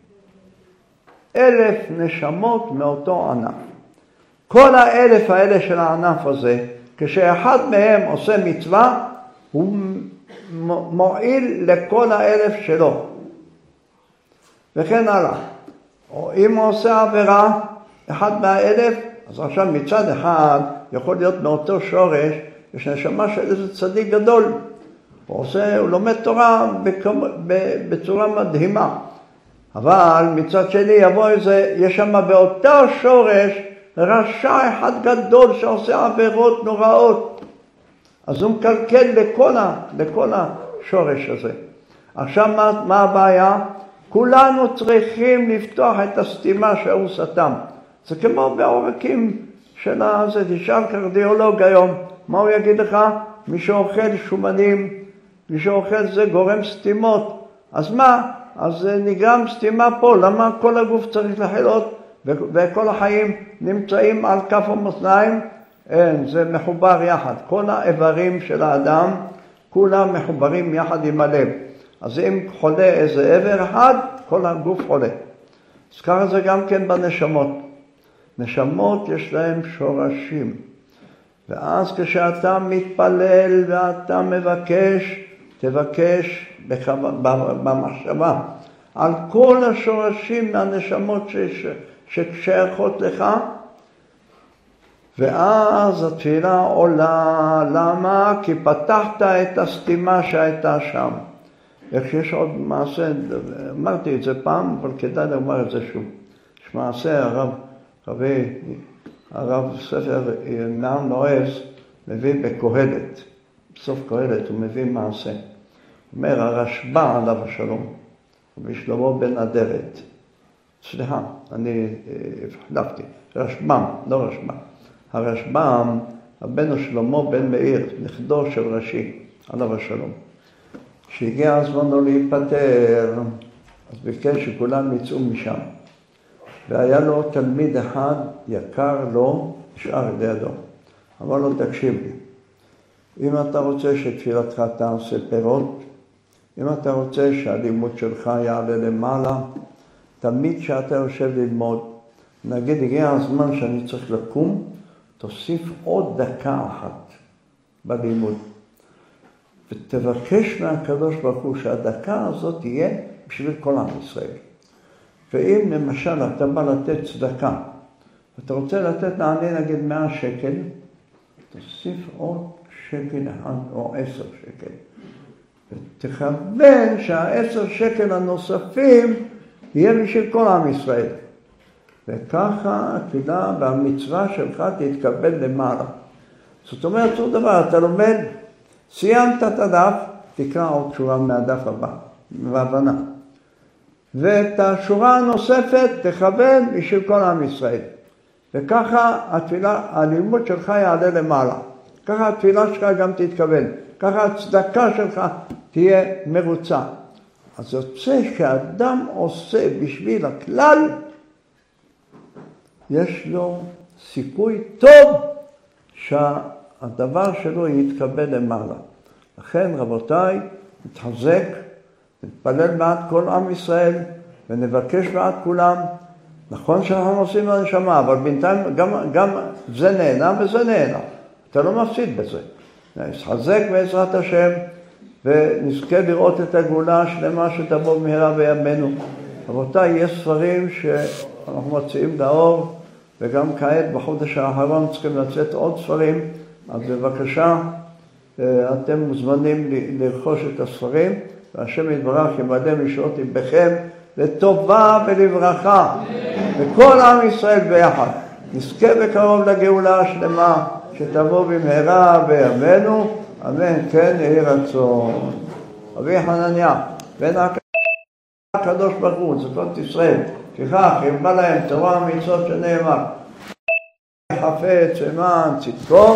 אלף נשמות מאותו ענף. כל האלף האלה של הענף הזה, כשאחד מהם עושה מצווה, הוא מועיל לכל האלף שלו. וכן הלאה. או אם הוא עושה עבירה, אחד מהאלף, אז עכשיו מצד אחד יכול להיות מאותו שורש, יש נשמה של איזה צדיק גדול. הוא עושה, הוא לומד תורה בצורה מדהימה. אבל מצד שני יבוא איזה, יש שם באותו שורש רשע אחד גדול שעושה עבירות נוראות. אז הוא מקלקל לכל, ה, לכל השורש הזה. עכשיו מה, מה הבעיה? כולנו צריכים לפתוח את הסתימה שהוא סתם. זה כמו בעורקים של הזה, תשאל קרדיולוג היום, מה הוא יגיד לך? מי שאוכל שומנים, מי שאוכל זה גורם סתימות. אז מה? אז נגרם סתימה פה, למה כל הגוף צריך לחלות וכל החיים נמצאים על כף המאזניים? אין, זה מחובר יחד. כל האיברים של האדם, כולם מחוברים יחד עם הלב. אז אם חולה איזה עבר אחד, כל הגוף חולה. אז ככה זה גם כן בנשמות. נשמות יש להם שורשים. ואז כשאתה מתפלל ואתה מבקש, תבקש במחשבה על כל השורשים מהנשמות ששייכות לך, ואז התפילה עולה. למה? כי פתחת את הסתימה שהייתה שם. איך יש עוד מעשה, אמרתי את זה פעם, אבל כדאי לומר את זה שוב. יש מעשה, הרב, רבי, הרב ספר נעם נועז מביא בקהלת, בסוף קהלת הוא מביא מעשה. הוא אומר, הרשב"א עליו השלום, רבי שלמה בן אדרת, סליחה, אני החלפתי, רשב"ם, לא רשב"ם. הרשב"ם, הבן שלמה בן מאיר, נכדו של רש"י, עליו השלום. כשהגיע הזמן להיפטר, אז ביקש שכולם יצאו משם. והיה לו תלמיד אחד יקר לו, נשאר לידו. אמר לו, תקשיב לי, אם אתה רוצה שתפילתך תעשה פירות, אם אתה רוצה שהלימוד שלך יעלה למעלה, תמיד שאתה יושב ללמוד, נגיד הגיע הזמן שאני צריך לקום, תוסיף עוד דקה אחת בלימוד. ותבקש מהקדוש ברוך הוא שהדקה הזאת תהיה בשביל כל עם ישראל. ואם למשל אתה בא לתת צדקה, ואתה רוצה לתת לעני נגיד מאה שקל, תוסיף עוד שקל אחד או עשר שקל. ותכוון שהעשר שקל הנוספים יהיה בשביל כל עם ישראל. וככה התפילה והמצווה שלך תתקבל למעלה. זאת אומרת, אותו דבר, אתה לומד, סיימת את הדף, תקרא עוד שורה מהדף הבא, בהבנה. ואת השורה הנוספת תכוון בשביל כל עם ישראל. וככה התפילה, הלימוד שלך יעלה למעלה. ככה התפילה שלך גם תתכוון. ככה הצדקה שלך תהיה מרוצה. אז יוצא שאדם עושה בשביל הכלל, יש לו סיכוי טוב שהדבר שלו יתקבל למעלה. לכן רבותיי, נתחזק, נתפלל בעד כל עם ישראל ונבקש בעד כולם. נכון שאנחנו עושים לנשמה, אבל בינתיים גם, גם זה נהנה וזה נהנה. אתה לא מפסיד בזה. נתחזק בעזרת השם ונזכה לראות את הגאולה השלמה שתבוא במהרה בימינו. רבותיי, יש ספרים שאנחנו מוציאים לאור, וגם כעת בחודש האחרון צריכים לצאת עוד ספרים, אז בבקשה, אתם מוזמנים לרכוש את הספרים, והשם יתברך ימלא משעות בכם לטובה ולברכה, וכל עם ישראל ביחד. נזכה בקרוב לגאולה השלמה שתבוא במהרה בימינו, אמן, כן יהי רצון. רבי חנניה, בן הקדוש ברוך הוא, זכות ישראל, לפיכך ירבה להם תורה ומצוות שנאמר, חפץ למען צדקו